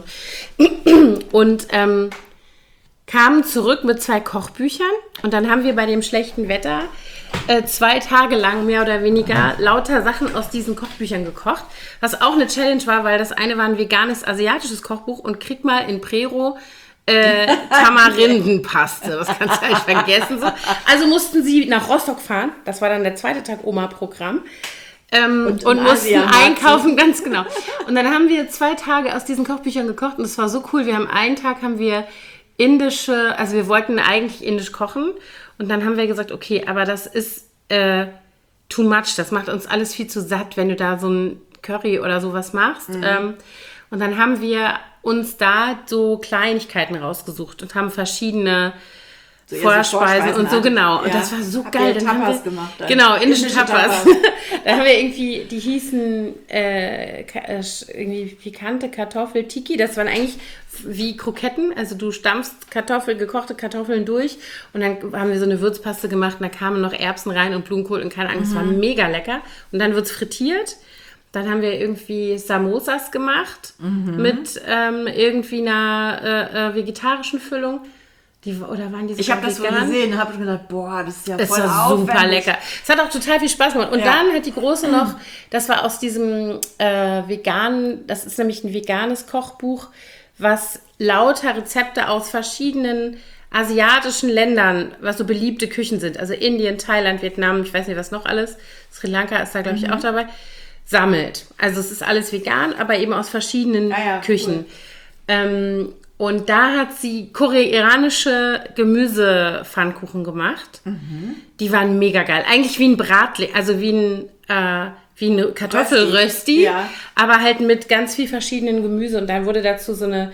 Und ähm, kamen zurück mit zwei Kochbüchern und dann haben wir bei dem schlechten Wetter äh, zwei Tage lang mehr oder weniger lauter Sachen aus diesen Kochbüchern gekocht, was auch eine Challenge war, weil das eine war ein veganes asiatisches Kochbuch und krieg mal in Prero äh, Tamarindenpaste, das kannst du nicht vergessen. So. Also mussten sie nach Rostock fahren, das war dann der zweite Tag Oma-Programm. Ähm, und und mussten einkaufen, ganz genau. Und dann haben wir zwei Tage aus diesen Kochbüchern gekocht und das war so cool. Wir haben einen Tag haben wir indische, also wir wollten eigentlich indisch kochen und dann haben wir gesagt, okay, aber das ist äh, too much, das macht uns alles viel zu satt, wenn du da so ein Curry oder sowas machst. Mhm. Ähm, und dann haben wir uns da so Kleinigkeiten rausgesucht und haben verschiedene So Vorspeisen und so, genau. Und ja. das war so Habt geil. Ihr Dann haben Tapas wir, gemacht. Dann. Genau, indische Indische Tapas. Tapas. Da haben wir irgendwie, die hießen äh, ka- irgendwie pikante Kartoffel-Tiki. Das waren eigentlich wie Kroketten. Also du stampfst Kartoffel, gekochte Kartoffeln durch und dann haben wir so eine Würzpaste gemacht und da kamen noch Erbsen rein und Blumenkohl und keine Ahnung. Das war mega lecker. Und dann wird es frittiert. Dann haben wir irgendwie Samosas gemacht mhm. mit ähm, irgendwie einer äh, äh, vegetarischen Füllung. Die, oder waren die Ich habe das wohl gesehen, habe gedacht, boah, das ist ja das voll war aufwendig. super lecker. Es hat auch total viel Spaß gemacht. Und Ja. dann hat die Große noch, das war aus diesem äh, veganen, das ist nämlich ein veganes Kochbuch, was lauter Rezepte aus verschiedenen asiatischen Ländern, was so beliebte Küchen sind, also Indien, Thailand, Vietnam, ich weiß nicht, was noch alles, Sri Lanka ist da, glaube ich, mhm. auch dabei, sammelt. Also es ist alles vegan, aber eben aus verschiedenen ah ja, Küchen. Cool. Ähm, Und da hat sie koreanische Gemüsepfannkuchen gemacht. Mhm. Die waren mega geil. Eigentlich wie ein Bratle, also wie ein äh, wie eine Kartoffelrösti, ja. aber halt mit ganz viel verschiedenen Gemüse. Und dann wurde dazu so eine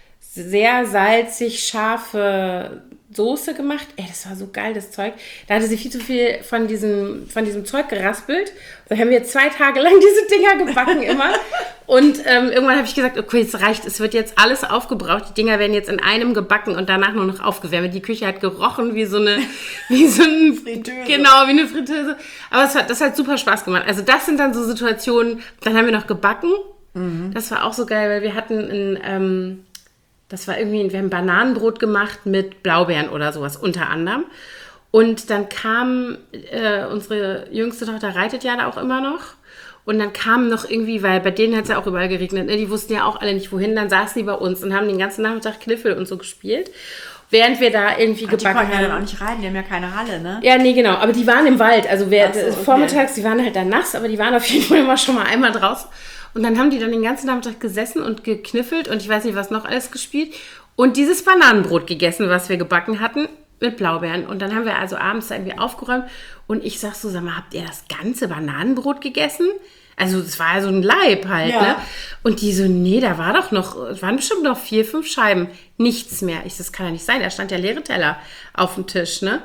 sehr salzig scharfe Soße gemacht. Ey, das war so geil, das Zeug. Da hatte sie viel zu viel von diesem, von diesem Zeug geraspelt. Da haben wir zwei Tage lang diese Dinger gebacken immer. Und ähm, irgendwann habe ich gesagt, okay, es reicht, es wird jetzt alles aufgebraucht. Die Dinger werden jetzt in einem gebacken und danach nur noch aufgewärmt. Die Küche hat gerochen wie so eine, wie so ein, Fritteuse. Genau, wie eine Fritteuse. Aber es hat, das hat super Spaß gemacht. Also das sind dann so Situationen, dann haben wir noch gebacken. Mhm. Das war auch so geil, weil wir hatten ein, ähm, das war irgendwie, wir haben Bananenbrot gemacht mit Blaubeeren oder sowas unter anderem. Und dann kam, äh, unsere jüngste Tochter reitet ja da auch immer noch. Und dann kam noch irgendwie, weil bei denen hat es ja auch überall geregnet, ne? Die wussten ja auch alle nicht wohin, dann saßen die bei uns und haben den ganzen Nachmittag Kniffel und so gespielt. Während wir da irgendwie Ach, gebacken haben. Die konnten ja dann auch nicht rein, die haben ja keine Halle, ne? Ja, nee, genau. Aber die waren im Wald. Also wer, so, okay. vormittags, die waren halt dann nass, aber die waren auf jeden Fall immer schon mal einmal draußen. Und dann haben die dann den ganzen Nachmittag gesessen und gekniffelt und ich weiß nicht, was noch alles gespielt. Und dieses Bananenbrot gegessen, was wir gebacken hatten, mit Blaubeeren. Und dann haben wir also abends da irgendwie aufgeräumt. Und ich sag so, sag mal, habt ihr das ganze Bananenbrot gegessen? Also das war ja so ein Leib halt, ja. ne? Und die so, nee, da war doch noch, es waren bestimmt noch vier, fünf Scheiben. Nichts mehr. Ich so, das kann ja nicht sein. Da stand der leere Teller auf dem Tisch, ne?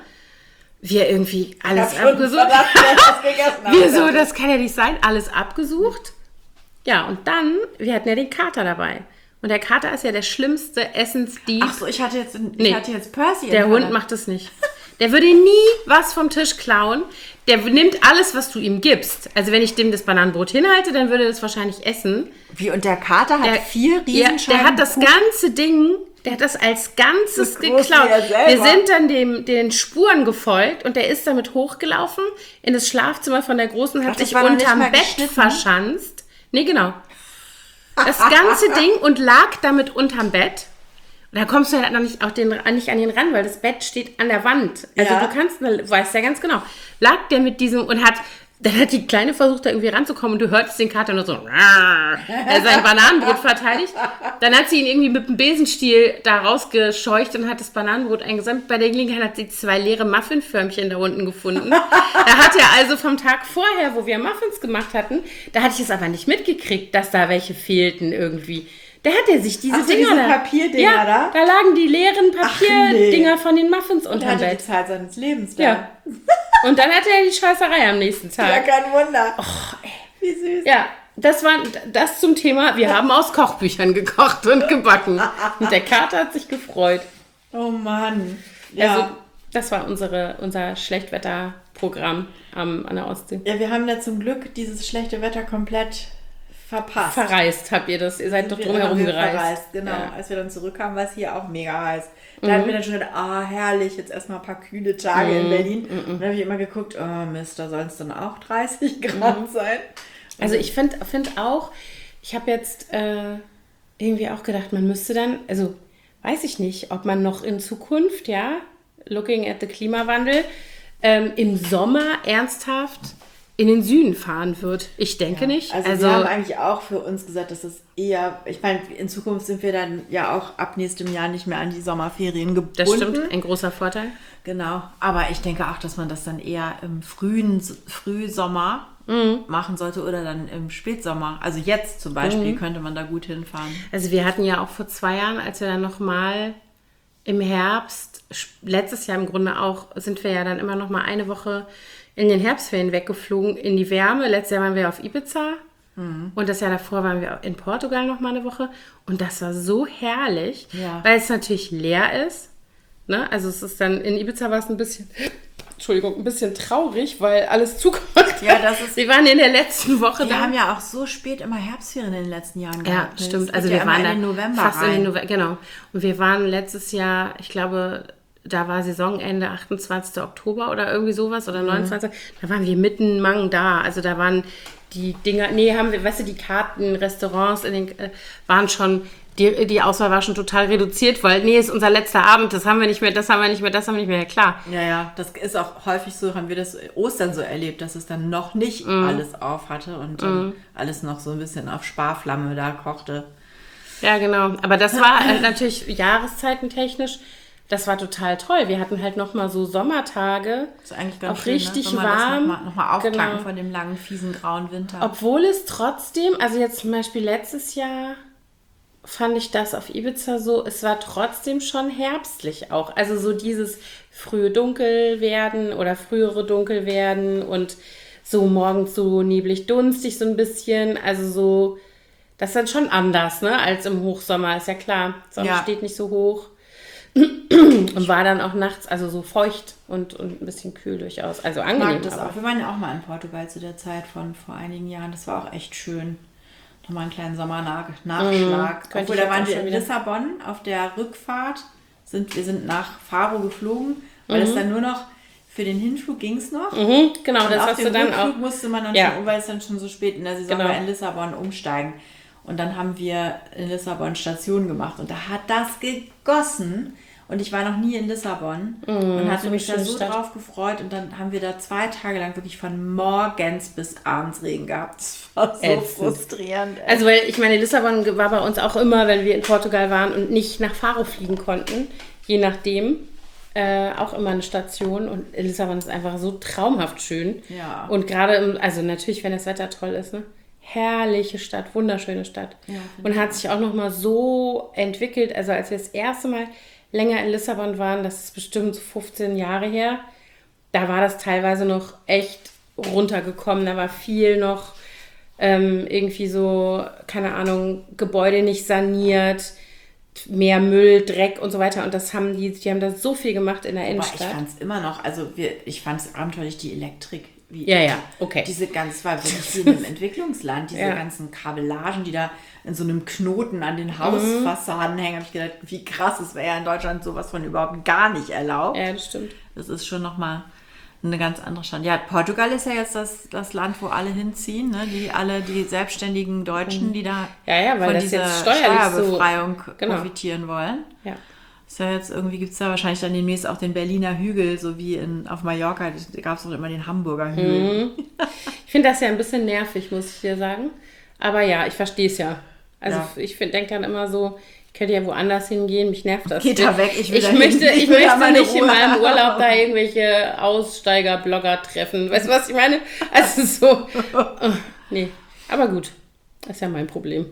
Wir irgendwie alles abgesucht. Wieso, das kann ja nicht sein. Alles abgesucht. Ja, und dann, wir hatten ja den Kater dabei. Und der Kater ist ja der schlimmste Essensdieb. Ach so, ich hatte jetzt, ich nee, hatte jetzt Percy. Der Hund macht das nicht. Der würde nie was vom Tisch klauen. Der nimmt alles, was du ihm gibst. Also wenn ich dem das Bananenbrot hinhalte, dann würde er das wahrscheinlich essen. Wie, und der Kater hat der, vier Riesenscheiben? Ja, der hat das ganze Ding, der hat das als Ganzes das geklaut. Wir sind dann dem, den Spuren gefolgt und der ist damit hochgelaufen in das Schlafzimmer von der Großen, hat Ach, sich unterm Bett verschanzt. Nee, genau. Das ganze Ding und lag damit unterm Bett. Und da kommst du ja noch nicht, auch den, nicht an den ran, weil das Bett steht an der Wand. Also ja. du kannst, du weißt ja ganz genau. Lag der mit diesem und hat, dann hat die Kleine versucht, da irgendwie ranzukommen und du hörtest den Kater nur so, er sein Bananenbrot verteidigt. Dann hat sie ihn irgendwie mit dem Besenstiel da rausgescheucht und hat das Bananenbrot eingesammelt. Bei der Gelegenheit hat sie zwei leere Muffinförmchen da unten gefunden. Da hat er also vom Tag vorher, wo wir Muffins gemacht hatten, da hatte ich es aber nicht mitgekriegt, dass da welche fehlten irgendwie. Da hat er sich diese Ach so, Dinger diese da. Papierdinger ja, da? Da lagen die leeren Papierdinger nee. von den Muffins und unterm Bett. Die Zeit seines Lebens da. Ja. Und dann hatte er die Scheißerei am nächsten Tag. Ja, kein Wunder. Och, ey. Wie süß. Ja, das war das zum Thema, wir haben aus Kochbüchern gekocht und gebacken. Und der Kater hat sich gefreut. Oh Mann. Ja. Also, das war unsere, unser Schlechtwetterprogramm am, an der Ostsee. Ja, wir haben ja zum Glück dieses schlechte Wetter komplett verpasst. Verreist habt ihr das. Ihr seid doch drumherum gereist. Verreist, genau. Ja. Als wir dann zurückkamen, war es hier auch mega heiß. Da mhm. hatten wir dann schon gedacht, ah, herrlich, jetzt erstmal ein paar kühle Tage mhm. in Berlin. Mhm. Und dann habe ich immer geguckt, oh Mist, da sollen es dann auch dreißig Grad mhm. sein. Also ich finde find auch, ich habe jetzt äh, irgendwie auch gedacht, man müsste dann, also weiß ich nicht, ob man noch in Zukunft, ja, looking at the Klimawandel, ähm, im Sommer ernsthaft in den Süden fahren wird. Ich denke ja, nicht. Also, also wir haben eigentlich auch für uns gesagt, dass es eher, ich meine, in Zukunft sind wir dann ja auch ab nächstem Jahr nicht mehr an die Sommerferien gebunden. Das stimmt, ein großer Vorteil. Genau, aber ich denke auch, dass man das dann eher im frühen Frühsommer mhm. machen sollte oder dann im Spätsommer. Also jetzt zum Beispiel mhm. könnte man da gut hinfahren. Also wir hatten ja auch vor zwei Jahren, als wir dann nochmal im Herbst, letztes Jahr im Grunde auch, sind wir ja dann immer noch mal eine Woche in den Herbstferien weggeflogen in die Wärme. Letztes Jahr waren wir auf Ibiza mhm. und das Jahr davor waren wir in Portugal noch mal eine Woche. Und das war so herrlich, ja. weil es natürlich leer ist. Ne? Also es ist dann, in Ibiza war es ein bisschen... Entschuldigung, ein bisschen traurig, weil alles zugemacht hat. Ja, das ist. Wir waren in der letzten Woche wir da. Wir haben ja auch so spät immer Herbstferien in den letzten Jahren gehabt. Ja, stimmt. Das also wir ja waren in da den November fast rein. in den November, genau. Und wir waren letztes Jahr, ich glaube, da war Saisonende achtundzwanzigsten Oktober oder irgendwie sowas oder neunundzwanzigsten Da waren wir mitten Mang da. Also da waren die Dinger, nee, haben wir, weißt du, die Karten, Restaurants in den, äh, waren schon, die, die Auswahl war schon total reduziert, weil, nee, ist unser letzter Abend, das haben wir nicht mehr, das haben wir nicht mehr, das haben wir nicht mehr, ja klar. Ja, ja, das ist auch häufig so, haben wir das Ostern so erlebt, dass es dann noch nicht mm. alles auf hatte und mm. alles noch so ein bisschen auf Sparflamme da kochte. Ja, genau, aber das war halt natürlich jahreszeitentechnisch, das war total toll. Wir hatten halt nochmal so Sommertage, das ist eigentlich ganz auch schön, richtig ne? warm. Nochmal noch mal auftanken genau. von dem langen, fiesen, grauen Winter. Obwohl es trotzdem, also jetzt zum Beispiel letztes Jahr fand ich das auf Ibiza so, es war trotzdem schon herbstlich auch. Also so dieses frühe Dunkelwerden oder frühere Dunkelwerden und so morgens so neblig dunstig so ein bisschen. Also so, das ist dann schon anders, ne, als im Hochsommer, ist ja klar. Die Sonne ja. steht nicht so hoch. Und war dann auch nachts, also so feucht und, und ein bisschen kühl durchaus. Also angenehm. Ich mag das auch. Wir waren ja auch mal in Portugal zu der Zeit von vor einigen Jahren. Das war auch echt schön. Nochmal einen kleinen Sommernachschlag. Mm, Obwohl, da waren wir in Lissabon auf der Rückfahrt. Sind, wir sind nach Faro geflogen, weil es mhm. dann nur noch, für den Hinflug ging es noch. Mhm, genau, und das auf hast dem du dann Rückflug auch. musste man dann ja. schon, weil es dann schon so spät in der Saison genau. war, in Lissabon umsteigen. Und dann haben wir in Lissabon Station gemacht. Und da hat das gegossen. Und ich war noch nie in Lissabon mm, und hatte mich da so Stadt. drauf gefreut. Und dann haben wir da zwei Tage lang wirklich von morgens bis abends Regen gehabt. Das war so Ätzend. frustrierend. Ey. Also, weil ich meine, Lissabon war bei uns auch immer, wenn wir in Portugal waren und nicht nach Faro fliegen konnten, je nachdem, äh, auch immer eine Station. Und Lissabon ist einfach so traumhaft schön. Ja. Und gerade, also natürlich, wenn das Wetter toll ist, ne? Herrliche Stadt, wunderschöne Stadt. Ja, und hat sich auch nochmal so entwickelt. Also, als wir das erste Mal länger in Lissabon waren, das ist bestimmt fünfzehn Jahre her, da war das teilweise noch echt runtergekommen, da war viel noch ähm, irgendwie so, keine Ahnung, Gebäude nicht saniert, mehr Müll, Dreck und so weiter und das haben die, die haben da so viel gemacht in der Innenstadt. Aber ich fand es immer noch, also wir, ich fand es abenteuerlich, die Elektrik. Wie ja, ja, okay. Diese ganz, war wirklich wie in einem Entwicklungsland, diese ja. ganzen Kabellagen, die da in so einem Knoten an den Hausfassaden mhm. hängen, habe ich gedacht, wie krass, das wäre ja in Deutschland sowas von überhaupt gar nicht erlaubt. Ja, das stimmt. Das ist schon nochmal eine ganz andere Stadt. Ja, Portugal ist ja jetzt das, das Land, wo alle hinziehen, ne? Die alle, die selbstständigen Deutschen, die da ja, ja, weil von das dieser jetzt Steuerbefreiung so, genau. profitieren wollen. Ja. Ist ja jetzt irgendwie, gibt es da wahrscheinlich dann demnächst auch den Berliner Hügel, so wie in, auf Mallorca, da gab es auch immer den Hamburger Hügel. Mhm. Ich finde das ja ein bisschen nervig, muss ich dir sagen. Aber ja, ich verstehe es ja. Also ja. ich denke dann immer so, ich könnte ja woanders hingehen, mich nervt das. Geht da weg, ich will ich da möchte, hin. ich möchte nicht Ruhe in meinem Urlaub da irgendwelche Aussteiger-Blogger treffen. Weißt du, was ich meine? Also so, oh, nee, aber gut, das ist ja mein Problem.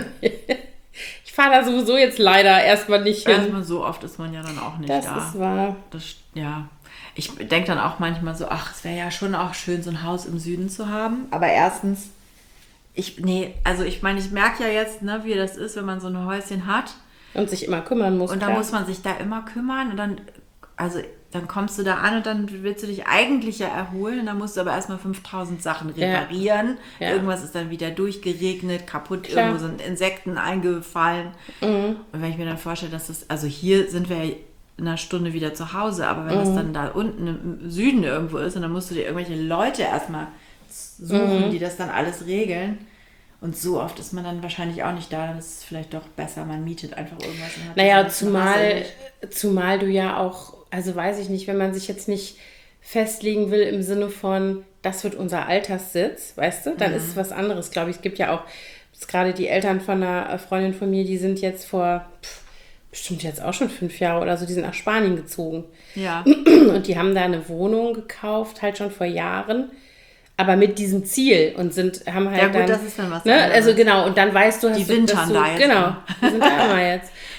Ich fahre da sowieso jetzt leider erstmal nicht hin. Erstmal so oft ist man ja dann auch nicht das da. Das ist wahr. Das, ja. Ich denke dann auch manchmal so, ach, es wäre ja schon auch schön, so ein Haus im Süden zu haben. Aber erstens, ich, nee, also ich meine, ich merke ja jetzt, ne, wie das ist, wenn man so ein Häuschen hat. Und sich immer kümmern muss. Und dann muss man sich da immer kümmern und dann, also dann kommst du da an und dann willst du dich eigentlich ja erholen und dann musst du aber erstmal fünftausend Sachen reparieren. Ja. Ja. Irgendwas ist dann wieder durchgeregnet, kaputt, Klar. Irgendwo sind Insekten eingefallen. Mhm. Und wenn ich mir dann vorstelle, dass das, also hier sind wir ja in einer Stunde wieder zu Hause, aber wenn mhm. das dann da unten im Süden irgendwo ist und dann musst du dir irgendwelche Leute erstmal suchen, mhm. die das dann alles regeln. Und so oft ist man dann wahrscheinlich auch nicht da, dann ist es vielleicht doch besser, man mietet einfach irgendwas. Und hat naja, zumal, zumal du ja auch, also weiß ich nicht, wenn man sich jetzt nicht festlegen will im Sinne von, das wird unser Alterssitz, weißt du, dann mhm. ist es was anderes, glaube ich. Es gibt ja auch, gerade die Eltern von einer Freundin von mir, die sind jetzt vor, pff, bestimmt jetzt auch schon fünf Jahre oder so, die sind nach Spanien gezogen. Ja. Und die haben da eine Wohnung gekauft, halt schon vor Jahren. Aber mit diesem Ziel und sind, haben halt ja, gut, dann, das ist dann was ne, also genau, und dann weißt du, hast die du, wintern du, da jetzt. Genau, die sind da immer jetzt.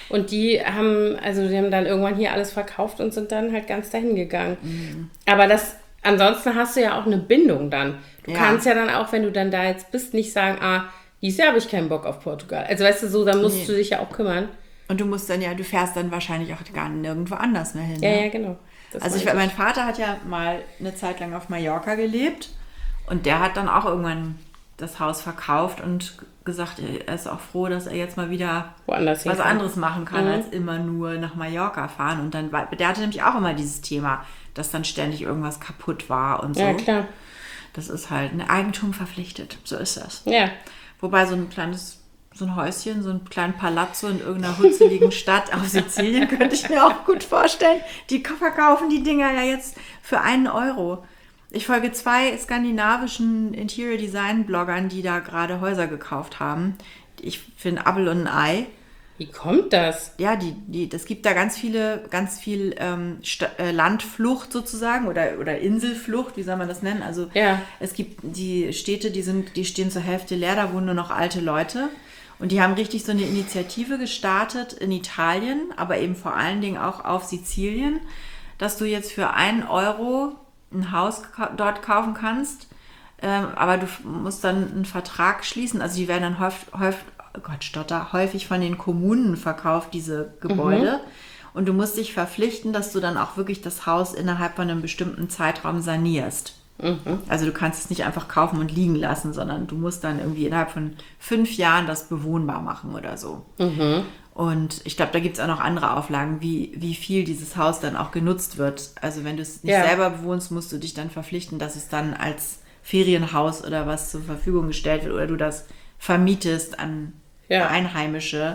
Und die haben, also die haben dann irgendwann hier alles verkauft und sind dann halt ganz dahin gegangen. Mhm. Aber das, ansonsten hast du ja auch eine Bindung dann. Du ja. kannst ja dann auch, wenn du dann da jetzt bist, nicht sagen, ah, dieses Jahr habe ich keinen Bock auf Portugal. Also weißt du, so, dann musst nee. du dich ja auch kümmern. Und du musst dann ja, du fährst dann wahrscheinlich auch gar nirgendwo anders mehr hin. Ja, ne? ja, genau. Das also ich, mein Vater hat ja mal eine Zeit lang auf Mallorca gelebt und der hat dann auch irgendwann das Haus verkauft und gesagt, er ist auch froh, dass er jetzt mal wieder Woanders was anderes machen kann, mhm. als immer nur nach Mallorca fahren. Und dann war, der hatte nämlich auch immer dieses Thema, dass dann ständig irgendwas kaputt war und so. Ja, klar. Das ist halt ein Eigentum verpflichtet. So ist das. Ja. Wobei so ein kleines so ein Häuschen, so einen kleinen Palazzo in irgendeiner hutzeligen Stadt auf Sizilien könnte ich mir auch gut vorstellen. Die verkaufen die Dinger ja jetzt für einen Euro. Ich folge zwei skandinavischen Interior Design Bloggern, die da gerade Häuser gekauft haben. Ich finde Appel und ein Ei. Wie kommt das? Ja, die, die, das gibt da ganz viele, ganz viel ähm, St- äh, Landflucht sozusagen oder, oder Inselflucht, wie soll man das nennen? Also ja. es gibt die Städte, die sind, die stehen zur Hälfte leer, da wohnen nur noch alte Leute. Und die haben richtig so eine Initiative gestartet in Italien, aber eben vor allen Dingen auch auf Sizilien, dass du jetzt für einen Euro ein Haus ka- dort kaufen kannst, ähm, aber du musst dann einen Vertrag schließen. Also die werden dann häufig, häufig, oh Gott, Stotter, häufig von den Kommunen verkauft, diese Gebäude. Mhm. Und du musst dich verpflichten, dass du dann auch wirklich das Haus innerhalb von einem bestimmten Zeitraum sanierst. Mhm. Also du kannst es nicht einfach kaufen und liegen lassen, sondern du musst dann irgendwie innerhalb von fünf Jahren das bewohnbar machen oder so. Mhm. Und ich glaube, da gibt es auch noch andere Auflagen, wie, wie viel dieses Haus dann auch genutzt wird. Also wenn du es nicht ja. selber bewohnst, musst du dich dann verpflichten, dass es dann als Ferienhaus oder was zur Verfügung gestellt wird oder du das vermietest an ja. Einheimische.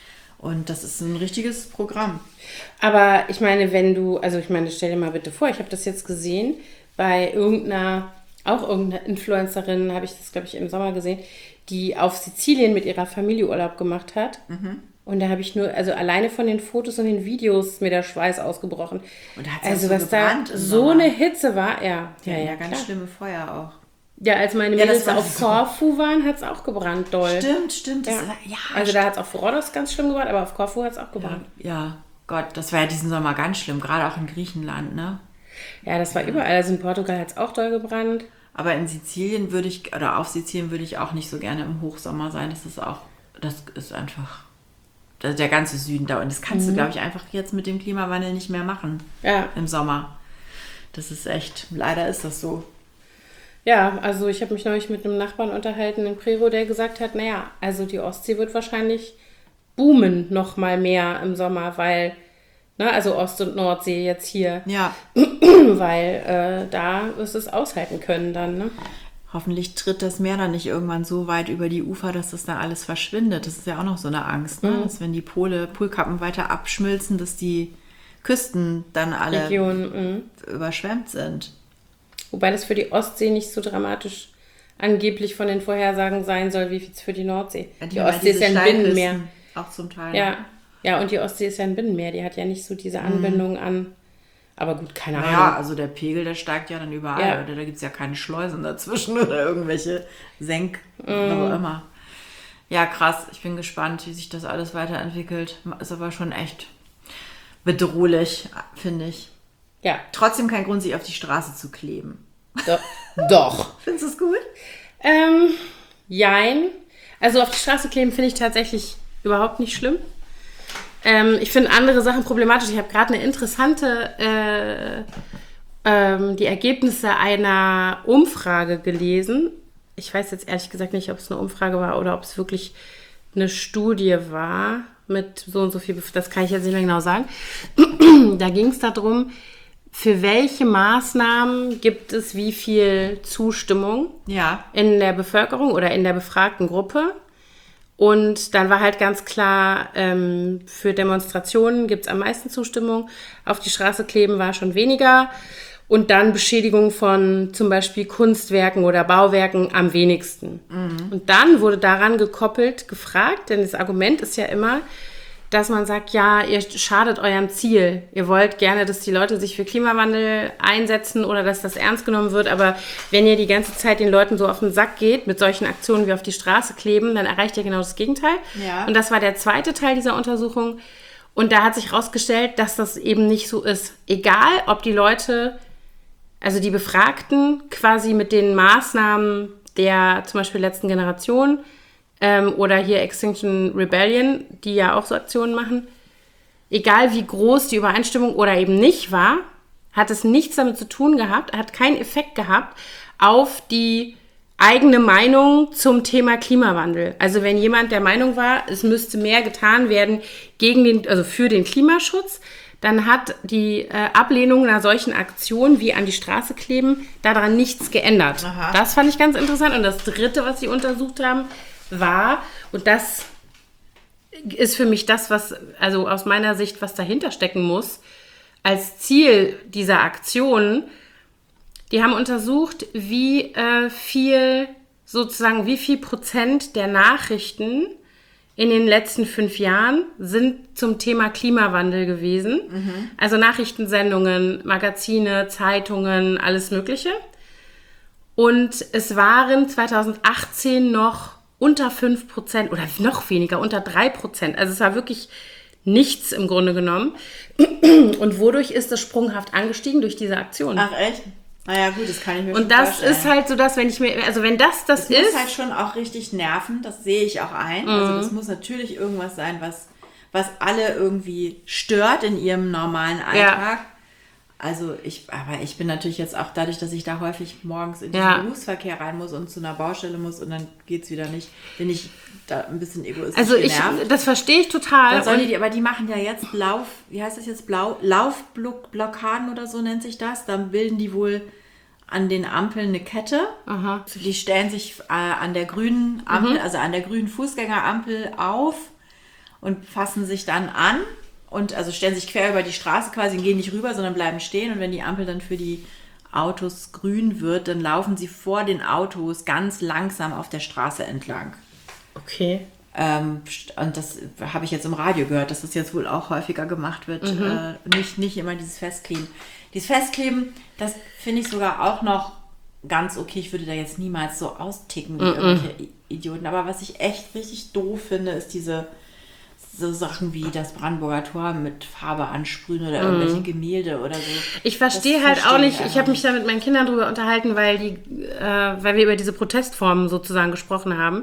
Und das ist ein richtiges Programm. Aber ich meine, wenn du, also ich meine, stell dir mal bitte vor, ich habe das jetzt gesehen, bei irgendeiner, auch irgendeiner Influencerin, habe ich das, glaube ich, im Sommer gesehen, die auf Sizilien mit ihrer Familie Urlaub gemacht hat. Mhm. Und da habe ich nur, also alleine von den Fotos und den Videos mir der Schweiß ausgebrochen. Und da hat's also so was da so eine Hitze war, ja. Ja, ja, ja ganz klar. Schlimme Feuer auch. Ja, als meine ja, Mädels war auf so. Korfu waren, hat es auch gebrannt, doll. Stimmt, stimmt. Ja. Das war, ja, also da hat es auf Rhodos ganz schlimm gebrannt, aber auf Korfu hat es auch gebrannt. Ja, ja, Gott, das war ja diesen Sommer ganz schlimm, gerade auch in Griechenland, ne? Ja, das war überall. Also in Portugal hat es auch doll gebrannt. Aber in Sizilien würde ich, oder auf Sizilien würde ich auch nicht so gerne im Hochsommer sein. Das ist auch, das ist einfach der ganze Süden da. Und das kannst mhm. du, glaube ich, einfach jetzt mit dem Klimawandel nicht mehr machen. Ja. Im Sommer. Das ist echt, leider ist das so. Ja, also ich habe mich neulich mit einem Nachbarn unterhalten in Prero, der gesagt hat, naja, also die Ostsee wird wahrscheinlich boomen noch mal mehr im Sommer, weil, ne, also Ost- und Nordsee jetzt hier, ja. weil äh, da wirst du es aushalten können dann, ne? Hoffentlich tritt das Meer dann nicht irgendwann so weit über die Ufer, dass das dann alles verschwindet. Das ist ja auch noch so eine Angst, ne? Mhm. Dass wenn die Pole, Polkappen weiter abschmilzen, dass die Küsten dann alle Region, überschwemmt sind. Wobei das für die Ostsee nicht so dramatisch angeblich von den Vorhersagen sein soll, wie es für die Nordsee. Ja, die die Ostsee ist ja ein Binnenmeer. Auch zum Teil. Ja. ja, und die Ostsee ist ja ein Binnenmeer. Die hat ja nicht so diese Anbindung mhm. an... Aber gut, keine Ahnung. Ja, also der Pegel, der steigt ja dann überall. Ja. Oder da gibt es ja keine Schleusen dazwischen oder irgendwelche Senk, mm. was auch immer. Ja, krass. Ich bin gespannt, wie sich das alles weiterentwickelt. Ist aber schon echt bedrohlich, finde ich. Ja. Trotzdem kein Grund, sich auf die Straße zu kleben. Doch. Doch. Findest du es gut? Ähm, jein. Also auf die Straße kleben finde ich tatsächlich überhaupt nicht schlimm. Ähm, ich finde andere Sachen problematisch. Ich habe gerade eine interessante, äh, ähm, die Ergebnisse einer Umfrage gelesen. Ich weiß jetzt ehrlich gesagt nicht, ob es eine Umfrage war oder ob es wirklich eine Studie war mit so und so viel, das kann ich jetzt nicht mehr genau sagen. Da ging es darum, für welche Maßnahmen gibt es wie viel Zustimmung ja. in der Bevölkerung oder in der befragten Gruppe. Und dann war halt ganz klar, ähm, für Demonstrationen gibt es am meisten Zustimmung. Auf die Straße kleben war schon weniger. Und dann Beschädigung von zum Beispiel Kunstwerken oder Bauwerken am wenigsten. Mhm. Und dann wurde daran gekoppelt, gefragt, denn das Argument ist ja immer, dass man sagt, ja, ihr schadet eurem Ziel. Ihr wollt gerne, dass die Leute sich für Klimawandel einsetzen oder dass das ernst genommen wird. Aber wenn ihr die ganze Zeit den Leuten so auf den Sack geht, mit solchen Aktionen wie auf die Straße kleben, dann erreicht ihr genau das Gegenteil. Ja. Und das war der zweite Teil dieser Untersuchung. Und da hat sich herausgestellt, dass das eben nicht so ist. Egal, ob die Leute, also die Befragten quasi mit den Maßnahmen der zum Beispiel letzten Generation ähm, oder hier Extinction Rebellion, die ja auch so Aktionen machen, egal wie groß die Übereinstimmung oder eben nicht war, hat es nichts damit zu tun gehabt, hat keinen Effekt gehabt auf die eigene Meinung zum Thema Klimawandel. Also wenn jemand der Meinung war, es müsste mehr getan werden gegen den, also für den Klimaschutz, dann hat die äh, Ablehnung einer solchen Aktion wie an die Straße kleben daran nichts geändert. Aha. Das fand ich ganz interessant. Und das Dritte, was sie untersucht haben, war, und das ist für mich das, was, also aus meiner Sicht, was dahinter stecken muss, als Ziel dieser Aktion, die haben untersucht, wie äh, viel, sozusagen, wie viel Prozent der Nachrichten in den letzten fünf Jahren sind zum Thema Klimawandel gewesen. Mhm. Also Nachrichtensendungen, Magazine, Zeitungen, alles Mögliche. Und es waren zwanzig achtzehn noch unter fünf Prozent oder noch weniger, unter drei Prozent. Also es war wirklich nichts im Grunde genommen. Und wodurch ist das sprunghaft angestiegen? Durch diese Aktion. Ach echt? Naja gut, das kann ich mir Und schon das vorstellen. ist halt so, dass wenn ich mir, also wenn das das, das ist... Das muss halt schon auch richtig nerven, das sehe ich auch ein. Mhm. Also das muss natürlich irgendwas sein, was, was alle irgendwie stört in ihrem normalen Alltag. Ja. Also ich, aber ich bin natürlich jetzt auch dadurch, dass ich da häufig morgens in den ja. Berufsverkehr rein muss und zu einer Baustelle muss und dann geht es wieder nicht, bin ich da ein bisschen egoistisch Also ich, genervt. das verstehe ich total. Dann sollen die, aber die machen ja jetzt Lauf, wie heißt das jetzt, Blau, Laufblockaden oder so nennt sich das. Dann bilden die wohl an den Ampeln eine Kette. Aha. Die stellen sich äh, an der grünen Ampel, mhm. also an der grünen Fußgängerampel auf und fassen sich dann an. Und also stellen sich quer über die Straße quasi und gehen nicht rüber, sondern bleiben stehen. Und wenn die Ampel dann für die Autos grün wird, dann laufen sie vor den Autos ganz langsam auf der Straße entlang. Okay. Ähm, und das habe ich jetzt im Radio gehört, dass das jetzt wohl auch häufiger gemacht wird. Mhm. Äh, nicht, nicht immer dieses Festkleben. Dieses Festkleben, das finde ich sogar auch noch ganz okay. Ich würde da jetzt niemals so austicken wie mhm. irgendwelche Idioten. Aber was ich echt richtig doof finde, ist diese so Sachen wie das Brandenburger Tor mit Farbe ansprühen oder irgendwelche mm. Gemälde oder so. Ich verstehe halt auch nicht, ich habe mich da mit meinen Kindern drüber unterhalten, weil die, äh, weil wir über diese Protestformen sozusagen gesprochen haben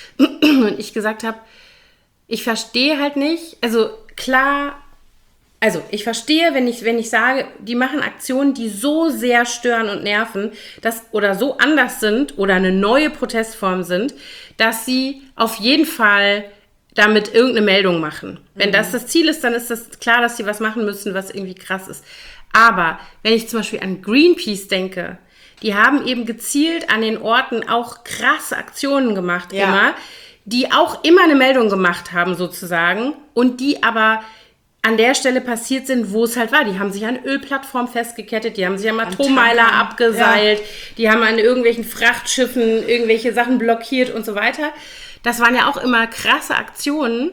und ich gesagt habe, ich verstehe halt nicht, also klar, also ich verstehe, wenn ich, wenn ich sage, die machen Aktionen, die so sehr stören und nerven, dass, oder so anders sind oder eine neue Protestform sind, dass sie auf jeden Fall damit irgendeine Meldung machen. Wenn mhm. das das Ziel ist, dann ist das klar, dass sie was machen müssen, was irgendwie krass ist. Aber wenn ich zum Beispiel an Greenpeace denke, die haben eben gezielt an den Orten auch krasse Aktionen gemacht, ja. immer, die auch immer eine Meldung gemacht haben sozusagen und die aber an der Stelle passiert sind, wo es halt war. Die haben sich an Ölplattformen festgekettet, die haben sich am Atommeiler abgeseilt, ja. die haben an irgendwelchen Frachtschiffen irgendwelche Sachen blockiert und so weiter. Das waren ja auch immer krasse Aktionen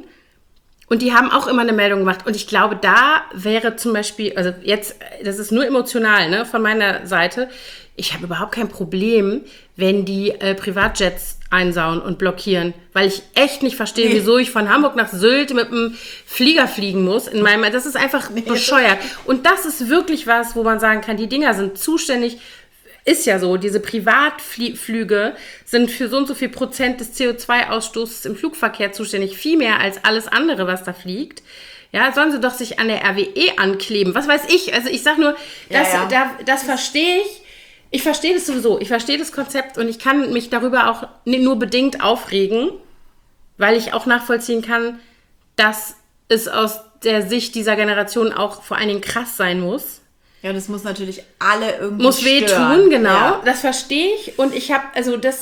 und die haben auch immer eine Meldung gemacht. Und ich glaube, da wäre zum Beispiel, also jetzt, das ist nur emotional, ne, von meiner Seite, ich habe überhaupt kein Problem, wenn die äh, Privatjets einsauen und blockieren, weil ich echt nicht verstehe, nee. wieso ich von Hamburg nach Sylt mit dem Flieger fliegen muss. In meinem, das ist einfach nee, bescheuert. Und das ist wirklich was, wo man sagen kann, die Dinger sind zuständig. Ist ja so, diese Privatflüge sind für so und so viel Prozent des C O zwei Ausstoßes im Flugverkehr zuständig, viel mehr als alles andere, was da fliegt. Ja, sollen sie doch sich an der R W E ankleben. Was weiß ich? Also ich sag nur, das, ja, ja. Da, das verstehe ich. Ich verstehe das sowieso. Ich verstehe das Konzept und ich kann mich darüber auch nur bedingt aufregen, weil ich auch nachvollziehen kann, dass es aus der Sicht dieser Generation auch vor allen Dingen krass sein muss. Ja, das muss natürlich alle irgendwie Muss stören. wehtun, genau. Ja. Das verstehe ich. Und ich habe, also das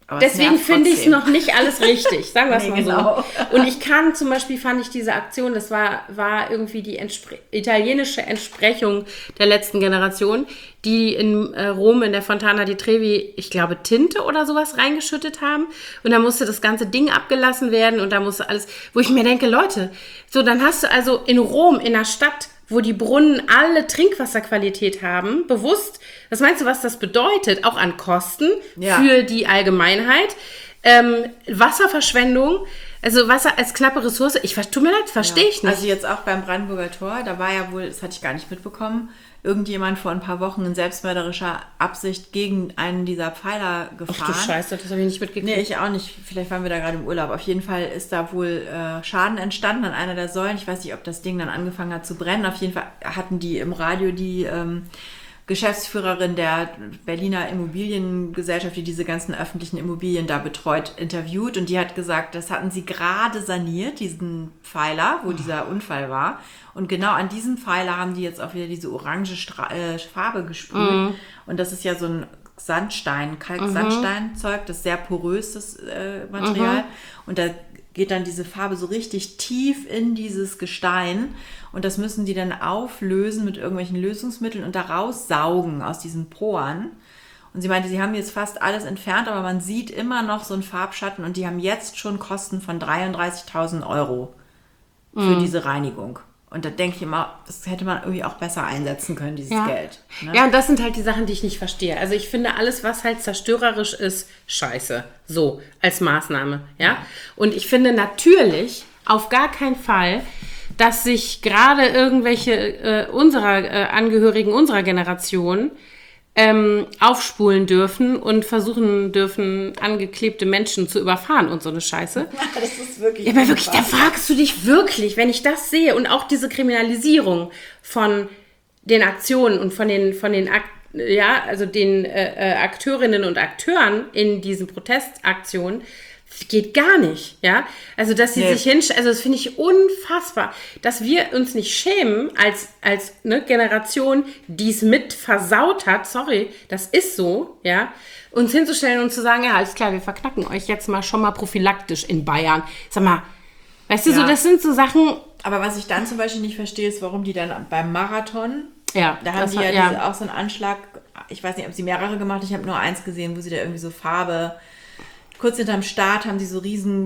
Aber es deswegen nervt finde ich es trotzdem. noch nicht alles richtig, sagen wir es Nee, mal genau. so. Und ich kann zum Beispiel, fand ich diese Aktion, das war, war irgendwie die Entspre- italienische Entsprechung der letzten Generation, die in äh, Rom in der Fontana di Trevi, ich glaube, Tinte oder sowas reingeschüttet haben. Und da musste das ganze Ding abgelassen werden und da musste alles, wo ich mir denke, Leute, so dann hast du also in Rom, in der Stadt, wo die Brunnen alle Trinkwasserqualität haben, bewusst, was meinst du, was das bedeutet? Auch an Kosten Ja. für die Allgemeinheit. Ähm, Wasserverschwendung, also Wasser als knappe Ressource, ich tut mir leid, verstehe Ja. ich nicht. Also jetzt auch beim Brandenburger Tor, da war ja wohl, das hatte ich gar nicht mitbekommen, irgendjemand vor ein paar Wochen in selbstmörderischer Absicht gegen einen dieser Pfeiler gefahren. Ach du Scheiße, das habe ich nicht mitgekriegt. Nee, ich auch nicht. Vielleicht waren wir da gerade im Urlaub. Auf jeden Fall ist da wohl äh, Schaden entstanden an einer der Säulen. Ich weiß nicht, ob das Ding dann angefangen hat zu brennen. Auf jeden Fall hatten die im Radio die ähm, Geschäftsführerin der Berliner Immobiliengesellschaft, die diese ganzen öffentlichen Immobilien da betreut, interviewt. Und die hat gesagt, das hatten sie gerade saniert, diesen Pfeiler, wo dieser Unfall war. Und genau an diesem Pfeiler haben die jetzt auch wieder diese orange Stra- äh, Farbe gesprüht. Mhm. Und das ist ja so ein Sandstein, Kalksandsteinzeug, das ist sehr porös, das äh, Material. Mhm. Und da geht dann diese Farbe so richtig tief in dieses Gestein. Und das müssen die dann auflösen mit irgendwelchen Lösungsmitteln und da raussaugen aus diesen Poren. Und sie meinte, sie haben jetzt fast alles entfernt, aber man sieht immer noch so einen Farbschatten und die haben jetzt schon Kosten von dreiunddreißigtausend Euro für mm. diese Reinigung. Und da denke ich immer, das hätte man irgendwie auch besser einsetzen können, dieses ja. Geld. Ne? Ja, und das sind halt die Sachen, die ich nicht verstehe. Also ich finde, alles, was halt zerstörerisch ist, scheiße. So, als Maßnahme. Ja. ja. Und ich finde natürlich auf gar keinen Fall, dass sich gerade irgendwelche äh, unserer äh, Angehörigen unserer Generation ähm, aufspulen dürfen und versuchen dürfen, angeklebte Menschen zu überfahren und so eine Scheiße. Das ist wirklich... Ja, aber wirklich, da fragst du dich wirklich, wenn ich das sehe und auch diese Kriminalisierung von den Aktionen und von den, von den Ak- ja, also den äh, Akteurinnen und Akteuren in diesen Protestaktionen, geht gar nicht, ja. Also, dass sie nee. sich hinstellen, also das finde ich unfassbar, dass wir uns nicht schämen als, als ne, Generation, die es mit versaut hat, sorry, das ist so, ja, uns hinzustellen und zu sagen, ja, alles klar, wir verknacken euch jetzt mal schon mal prophylaktisch in Bayern. Sag mal, weißt du, ja. so, das sind so Sachen. Aber was ich dann zum Beispiel nicht verstehe, ist, warum die dann beim Marathon, ja, da haben die ja, hat, ja. Diese, auch so einen Anschlag, ich weiß nicht, ob sie mehrere gemacht, ich habe nur eins gesehen, wo sie da irgendwie so Farbe... Kurz hinterm Start haben sie so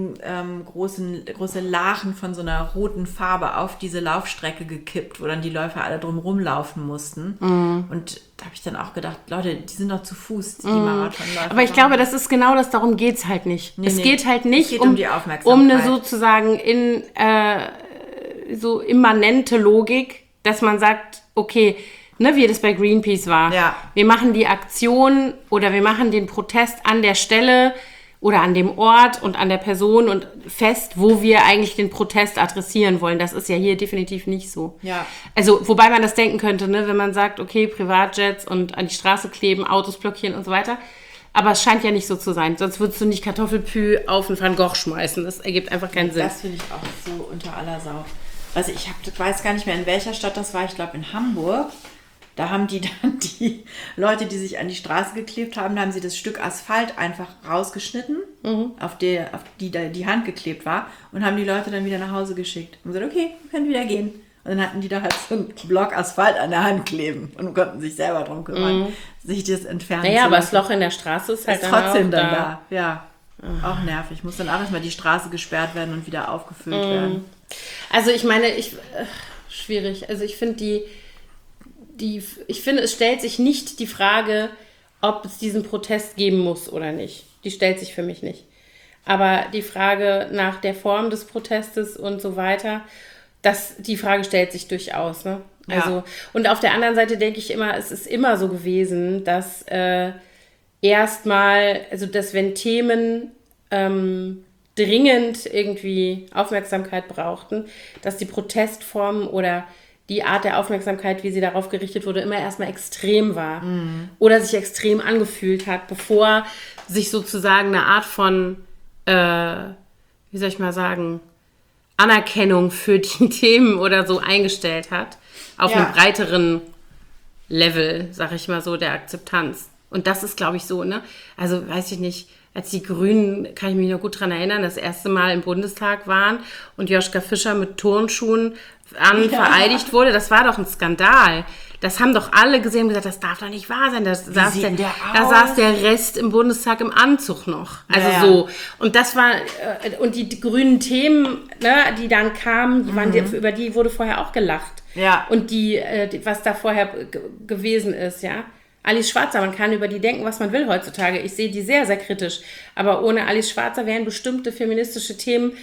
riesengroße ähm, große Lachen von so einer roten Farbe auf diese Laufstrecke gekippt, wo dann die Läufer alle drum rumlaufen mussten. Mm. Und da habe ich dann auch gedacht, Leute, die sind doch zu Fuß, die mm. Marathonläufer. Aber ich glaube, das ist genau das, darum geht es halt nicht. Nee, es nee. geht halt nicht geht um, um die Aufmerksamkeit. Um eine sozusagen in, äh, so immanente Logik, dass man sagt, okay, ne, wie das bei Greenpeace war. Ja. Wir machen die Aktion oder wir machen den Protest an der Stelle oder an dem Ort und an der Person und fest, wo wir eigentlich den Protest adressieren wollen. Das ist ja hier definitiv nicht so. Ja. Also, wobei man das denken könnte, ne, wenn man sagt, okay, Privatjets und an die Straße kleben, Autos blockieren und so weiter. Aber es scheint ja nicht so zu sein. Sonst würdest du nicht Kartoffelpü auf einen Van Gogh schmeißen. Das ergibt einfach keinen Sinn. Das finde ich auch so unter aller Sau. Also ich hab, ich weiß gar nicht mehr, in welcher Stadt das war. Ich glaube in Hamburg. Da haben die dann die Leute, die sich an die Straße geklebt haben, da haben sie das Stück Asphalt einfach rausgeschnitten, mhm. auf, die, auf die da die Hand geklebt war und haben die Leute dann wieder nach Hause geschickt. Und gesagt, okay, wir können wieder gehen. Und dann hatten die da halt so einen Block Asphalt an der Hand kleben und konnten sich selber drum kümmern, mhm. sich das entfernen naja, zu lassen. Aber das Loch in der Straße ist halt ist dann trotzdem auch dann da. da. Ja, mhm. auch nervig. Muss dann auch erstmal die Straße gesperrt werden und wieder aufgefüllt mhm. werden. Also ich meine, ich äh, schwierig. Also ich finde die Die, ich finde, es stellt sich nicht die Frage, ob es diesen Protest geben muss oder nicht. Die stellt sich für mich nicht. Aber die Frage nach der Form des Protestes und so weiter, das, die Frage stellt sich durchaus. Ne? Ja. Also, und auf der anderen Seite denke ich immer, es ist immer so gewesen, dass äh, erstmal, also dass wenn Themen ähm, dringend irgendwie Aufmerksamkeit brauchten, dass die Protestformen oder die Art der Aufmerksamkeit, wie sie darauf gerichtet wurde, immer erstmal extrem war mhm. oder sich extrem angefühlt hat, bevor sich sozusagen eine Art von, äh, wie soll ich mal sagen, Anerkennung für die Themen oder so eingestellt hat, auf ja. einem breiteren Level, sag ich mal so, der Akzeptanz. Und das ist, glaube ich, so, ne? Also, weiß ich nicht, als die Grünen, kann ich mich noch gut dran erinnern, das erste Mal im Bundestag waren und Joschka Fischer mit Turnschuhen an ja. vereidigt wurde. Das war doch ein Skandal. Das haben doch alle gesehen und gesagt, das darf doch nicht wahr sein. Da saß der, der da saß der Rest im Bundestag im Anzug noch. Also ja, ja. so. Und das war, und die, die grünen Themen, ne, die dann kamen, die waren, mhm. die, über die wurde vorher auch gelacht. Ja. Und die, was da vorher g- gewesen ist, ja. Alice Schwarzer, man kann über die denken, was man will heutzutage. Ich sehe die sehr, sehr kritisch. Aber ohne Alice Schwarzer wären bestimmte feministische Themen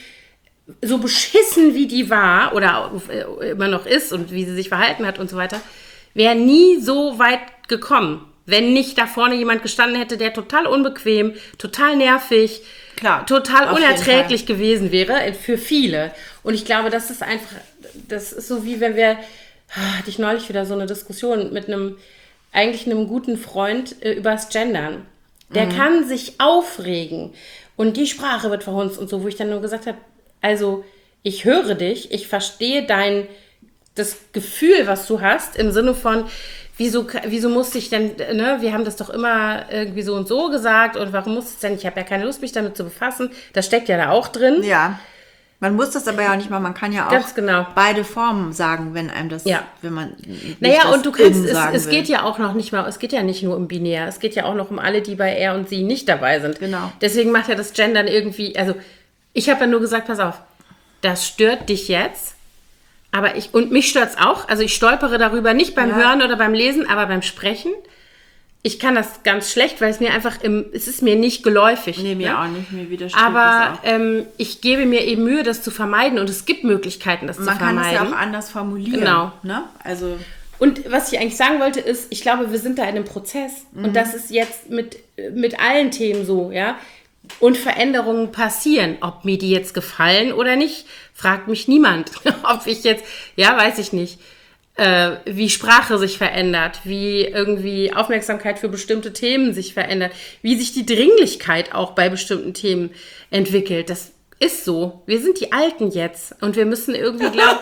so beschissen, wie die war oder immer noch ist und wie sie sich verhalten hat und so weiter, wäre nie so weit gekommen, wenn nicht da vorne jemand gestanden hätte, der total unbequem, total nervig, Klar, total unerträglich gewesen wäre für viele. Und ich glaube, das ist einfach, das ist so wie wenn wir, hatte ich neulich wieder so eine Diskussion mit einem, eigentlich einem guten Freund äh, übers Gendern. Der mhm. kann sich aufregen und die Sprache wird verhunzt und so, wo ich dann nur gesagt habe, also ich höre dich, ich verstehe dein das Gefühl, was du hast, im Sinne von, wieso, wieso musste ich denn, ne, wir haben das doch immer irgendwie so und so gesagt und warum muss es denn, ich habe ja keine Lust, mich damit zu befassen, das steckt ja da auch drin. Ja, man muss das aber ja auch nicht mal, man kann ja auch Ganz genau. beide Formen sagen, wenn einem das, ja. wenn man Naja, und du kannst, es, es geht ja auch noch nicht mal, es geht ja nicht nur um binär, es geht ja auch noch um alle, die bei er und sie nicht dabei sind. Genau. Deswegen macht ja das Gendern irgendwie, also ich habe ja nur gesagt, pass auf, das stört dich jetzt, aber ich, und mich stört es auch, also ich stolpere darüber, nicht beim ja. Hören oder beim Lesen, aber beim Sprechen. Ich kann das ganz schlecht, weil es mir einfach, im, es ist mir nicht geläufig. Nee, mir ne? auch nicht, mir widerstrebt Aber ähm, ich gebe mir eben Mühe, das zu vermeiden und es gibt Möglichkeiten, das Man zu vermeiden. Man kann es ja auch anders formulieren. Genau. Ne? Also und was ich eigentlich sagen wollte ist, ich glaube, wir sind da in einem Prozess mhm. und das ist jetzt mit, mit allen Themen so, ja. Und Veränderungen passieren. Ob mir die jetzt gefallen oder nicht, fragt mich niemand. Ob ich jetzt, ja, weiß ich nicht, äh, wie Sprache sich verändert, wie irgendwie Aufmerksamkeit für bestimmte Themen sich verändert, wie sich die Dringlichkeit auch bei bestimmten Themen entwickelt. Das ist so. Wir sind die Alten jetzt und wir müssen irgendwie glauben...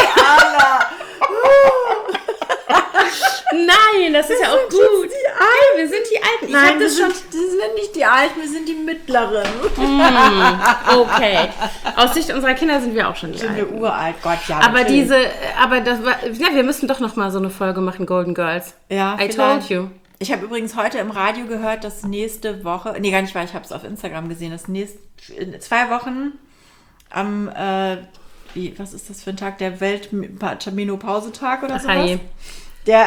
Nein, das ist wir ja auch gut. Die Alten. Wir sind die Alten. Ich Nein, das wir schon. sind, wir sind nicht die Alten, wir sind die Mittleren. Mm, okay. Aus Sicht unserer Kinder sind wir auch schon die sind Alten. Sind wir uralt, Gott, ja. Aber natürlich. diese, aber das war, ja, wir müssen doch noch mal so eine Folge machen, Golden Girls. Ja, I told you. Ich habe übrigens heute im Radio gehört, dass nächste Woche, nee, gar nicht wahr, ich habe es auf Instagram gesehen, dass nächste, in zwei Wochen am, äh, wie, was ist das für ein Tag, der Weltmenopausetag oder sowas? Der,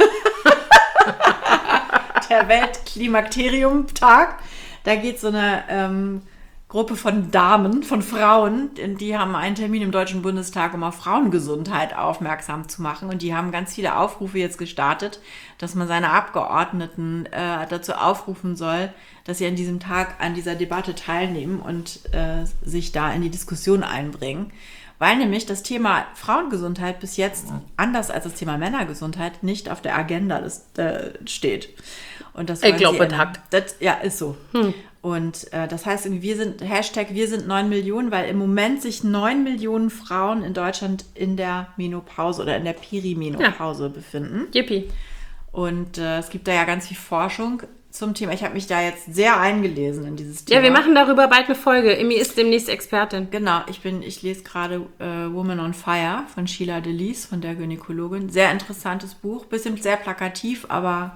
der Weltklimakterium-Tag. Da geht so eine ähm, Gruppe von Damen, von Frauen, die haben einen Termin im Deutschen Bundestag, um auf Frauengesundheit aufmerksam zu machen. Und die haben ganz viele Aufrufe jetzt gestartet, dass man seine Abgeordneten äh, dazu aufrufen soll, dass sie an diesem Tag an dieser Debatte teilnehmen und äh, sich da in die Diskussion einbringen. Weil nämlich das Thema Frauengesundheit bis jetzt, anders als das Thema Männergesundheit, nicht auf der Agenda des, äh, steht. Und das ich glaube, das ja, ist so. Hm. Und äh, das heißt, wir sind, Hashtag wir sind neun Millionen, weil im Moment sich neun Millionen Frauen in Deutschland in der Menopause oder in der Perimenopause ja. befinden. Yippie. Und äh, es gibt da ja ganz viel Forschung zum Thema. Ich habe mich da jetzt sehr eingelesen in dieses Thema. Ja, wir machen darüber bald eine Folge. Emmy ist demnächst Expertin. Genau, ich bin, ich lese gerade äh, Woman on Fire von Sheila Delis, von der Gynäkologin. Sehr interessantes Buch, bisschen sehr plakativ, aber...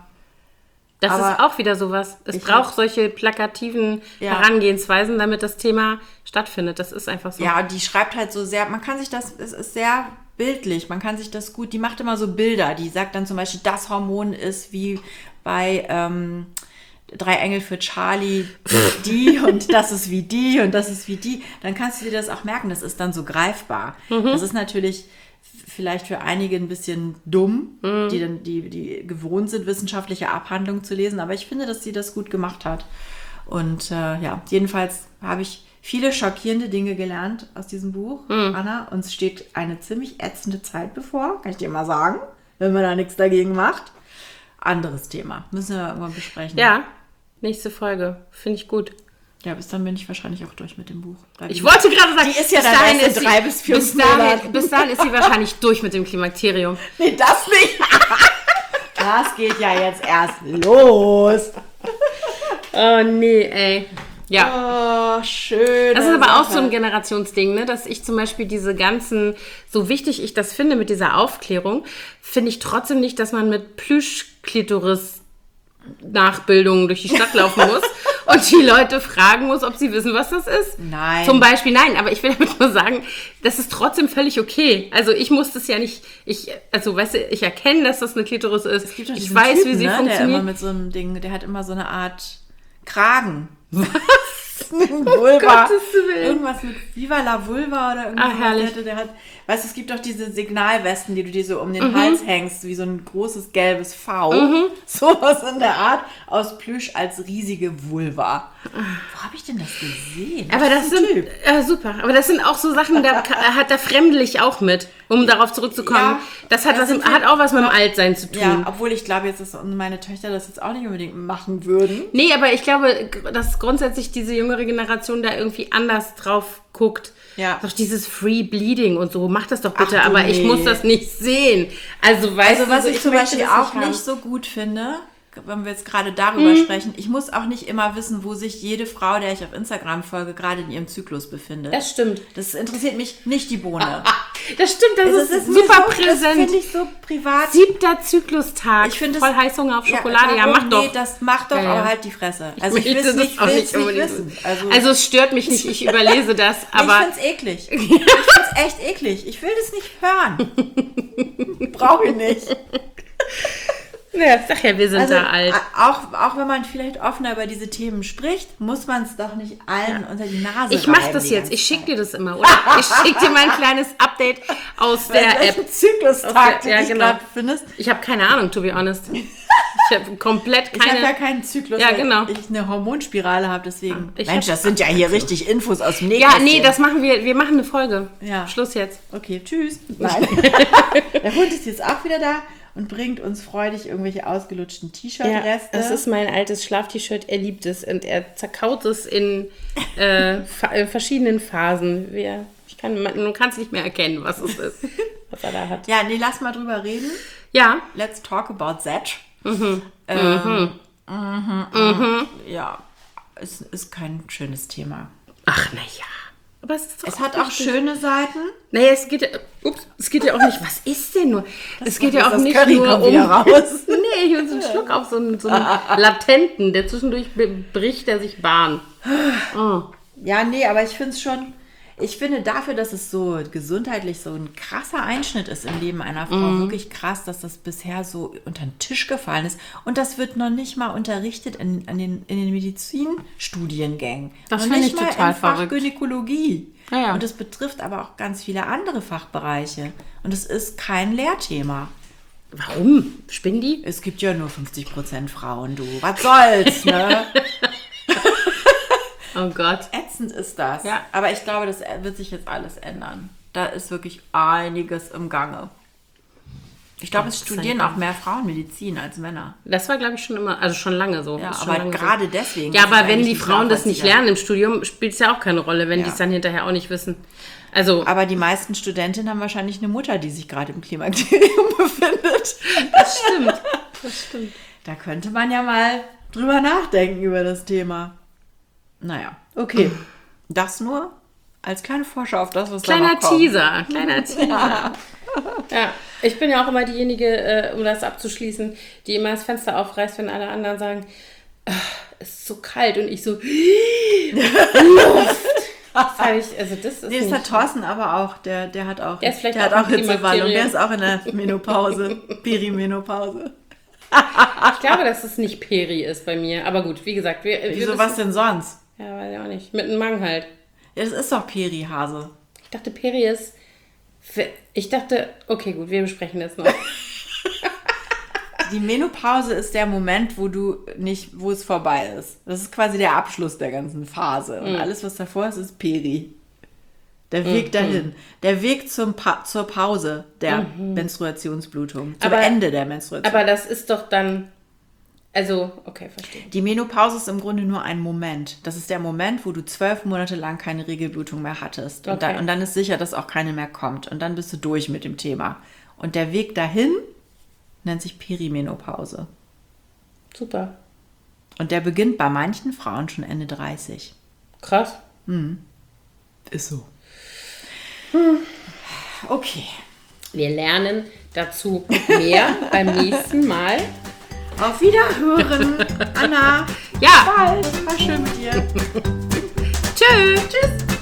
Das aber ist auch wieder sowas. Es braucht solche plakativen ja. Herangehensweisen, damit das Thema stattfindet. Das ist einfach so. Ja, und die schreibt halt so sehr, man kann sich das, es ist sehr bildlich, man kann sich das gut, die macht immer so Bilder. Die sagt dann zum Beispiel, das Hormon ist wie bei... Ähm, Drei Engel für Charlie, die und das ist wie die und das ist wie die, dann kannst du dir das auch merken, das ist dann so greifbar. Mhm. Das ist natürlich vielleicht für einige ein bisschen dumm, mhm. die dann die, die gewohnt sind, wissenschaftliche Abhandlungen zu lesen, aber ich finde, dass sie das gut gemacht hat. Und äh, ja, jedenfalls habe ich viele schockierende Dinge gelernt aus diesem Buch, mhm. Anna. Uns steht eine ziemlich ätzende Zeit bevor, kann ich dir mal sagen, wenn man da nichts dagegen macht. Anderes Thema. Müssen wir irgendwann besprechen. Ja, nächste Folge. Finde ich gut. Ja, bis dann bin ich wahrscheinlich auch durch mit dem Buch. Ich wollte gerade sagen, die ist ja dann erst in drei bis vier bis dahin, bis dahin ist sie wahrscheinlich durch mit dem Klimakterium. Nee, das nicht. Das geht ja jetzt erst los. Oh nee, ey. Ja. Oh, schön. Das ist aber auch so ein Generationsding, ne? Dass ich zum Beispiel diese ganzen, so wichtig ich das finde mit dieser Aufklärung, finde ich trotzdem nicht, dass man mit Plüschklitoris Nachbildungen durch die Stadt laufen muss und die Leute fragen muss, ob sie wissen, was das ist. Nein. Zum Beispiel, nein, aber ich will damit nur sagen, das ist trotzdem völlig okay. Also ich muss das ja nicht, ich, also weißt du, ich erkenne, dass das eine Klitoris ist. Es gibt doch ich diesen weiß, Typen, wie sie ne, funktioniert. Der immer mit so einem Ding, der hat immer so eine Art Kragen. Vulva. Gottes Willen. Irgendwas mit Viva la Vulva oder irgendwas. Ah, herrlich. Der, der hat, weißt du, es gibt doch diese Signalwesten, die du dir so um den mhm. Hals hängst, wie so ein großes gelbes V. Mhm. Sowas in der Art aus Plüsch als riesige Vulva. Wo habe ich denn das gesehen? Aber das, das sind, ja, super. Aber das sind auch so Sachen, da hat der fremdel ich auch mit, um darauf zurückzukommen. Ja, das hat, das was, hat auch was mit dem Altsein zu tun. Ja, obwohl ich glaube jetzt, dass meine Töchter das jetzt auch nicht unbedingt machen würden. Nee, aber ich glaube, dass grundsätzlich diese jüngere Generation da irgendwie anders drauf guckt. Ja. Doch dieses Free Bleeding und so, mach das doch bitte, Ach, aber nee. ich muss das nicht sehen. Also, weißt also was du, ich, ich zum Beispiel auch nicht, nicht so gut finde, wenn wir jetzt gerade darüber mhm. sprechen, ich muss auch nicht immer wissen, wo sich jede Frau, der ich auf Instagram folge, gerade in ihrem Zyklus befindet. Das stimmt. Das interessiert mich nicht die Bohne. Das stimmt, das also ist, ist super so, präsent. Das finde ich so privat. Siebter Zyklustag. Ich finde voll Heißhunger auf Schokolade. Ja, ja mach doch. Nee, das macht doch, ja, ja. aber halt die Fresse. Also ich, ich will es nicht, nicht, nicht wissen. Also, also es stört mich nicht, ich überlese das, aber... Ich finde es eklig. Ich finde es echt eklig. Ich will das nicht hören. Brauche ich nicht. Ja, sag ja, wir sind also, da alt. Auch, auch wenn man vielleicht offener über diese Themen spricht, muss man es doch nicht allen ja. unter die Nase Ich mache das jetzt. Ich schicke dir das immer, oder? Ich schicke dir mein kleines Update aus der App. Zyklustag, der, ja, du genau. findest. Ich habe keine Ahnung, to be honest. Ich habe komplett keine... Ich habe ja keinen Zyklus, ja, genau. weil ich eine Hormonspirale habe, deswegen... Ich Mensch, hab, das sind ja hier richtig Infos aus dem Nähkästchen. Ja, nee, das machen wir. Wir machen eine Folge. Ja. Schluss jetzt. Okay, tschüss. Nein. Der Hund ist jetzt auch wieder da und bringt uns freudig irgendwelche ausgelutschten T-Shirt-Reste. Ja, das ist mein altes Schlaf-T-Shirt. Er liebt es und er zerkaut es in äh, fa- verschiedenen Phasen. Wir, ich kann, man, du kannst nicht mehr erkennen, was es ist, was er da hat. Ja, nee, lass mal drüber reden. Ja. Let's talk about that. Mhm. Ähm, mhm. Mhm, mhm. Ja, es ist kein schönes Thema. Ach, naja. Aber es ist doch es hat auch richtig. Schöne Seiten. Naja, es geht ja, ups, es geht ja auch nicht, was ist denn nur? Das es geht ja auch das nicht Curry nur um... raus. Nee, ich will so einen Schluck auf so einen, so einen Latenten, der zwischendurch bricht er sich Bahn. Oh. Ja, nee, aber ich finde es schon... Ich finde dafür, dass es so gesundheitlich so ein krasser Einschnitt ist im Leben einer Frau, mm. wirklich krass, dass das bisher so unter den Tisch gefallen ist. Und das wird noch nicht mal unterrichtet in, in, den, in den Medizinstudiengängen. Das finde ich total verrückt. Gynäkologie. Ja, ja. Und das betrifft aber auch ganz viele andere Fachbereiche. Und es ist kein Lehrthema. Warum? Spinnen die? Es gibt ja nur fünfzig Prozent Frauen, du. Was soll's, ne? Oh Gott. Ätzend ist das. Ja. Aber ich glaube, das wird sich jetzt alles ändern. Da ist wirklich einiges im Gange. Ich glaube, es studieren auch mehr Frauen Medizin als Männer. Das war, glaube ich, schon immer, also schon lange so. Ja, aber gerade so. Deswegen. Ja, aber wenn die Frauen das nicht lernen im Studium, spielt es ja auch keine Rolle, wenn ja. die es dann hinterher auch nicht wissen. Also, aber die meisten Studentinnen haben wahrscheinlich eine Mutter, die sich gerade im Klimakterium befindet. Das stimmt. Das stimmt. Da könnte man ja mal drüber nachdenken über das Thema. Naja, okay. Das nur als kleine Vorschau auf das, was kleiner da noch kommt. Teaser, kleiner Teaser. Ja. Ja, ich bin ja auch immer diejenige, äh, um das abzuschließen, die immer das Fenster aufreißt, wenn alle anderen sagen, es ist so kalt und ich so, Luft. Das habe ich, also das ist nee, das hat Thorsten aber auch, der, der hat auch, der, ist vielleicht der auch hat auch Hitzewallung, der ist auch in der Menopause, Perimenopause. Ich glaube, dass es nicht Peri ist bei mir, aber gut, wie gesagt. Wir, wir Wieso, was denn sonst? Ja, weiß ich auch nicht. Mit einem Mang halt. Ja, das ist doch Peri-Hase. Ich dachte, Peri ist... Ich dachte... Okay, gut, wir besprechen das noch. Die Menopause ist der Moment, wo du nicht... Wo es vorbei ist. Das ist quasi der Abschluss der ganzen Phase. Und mhm. alles, was davor ist, ist Peri. Der Weg mhm. dahin. Der Weg zum pa- zur Pause der mhm. Menstruationsblutung. Zum aber, Ende der Menstruation. Aber das ist doch dann... Also, okay, verstehe. Die Menopause ist im Grunde nur ein Moment. Das ist der Moment, wo du zwölf Monate lang keine Regelblutung mehr hattest. Und, okay. dann, und dann ist sicher, dass auch keine mehr kommt. Und dann bist du durch mit dem Thema. Und der Weg dahin nennt sich Perimenopause. Super. Und der beginnt bei manchen Frauen schon Ende dreißig. Krass. Mhm. Ist so. Hm. Okay. Wir lernen dazu mehr beim nächsten Mal. Auf Wiederhören, Anna. Ja. Bis bald. War schön mit dir. Tschüss. Tschüss.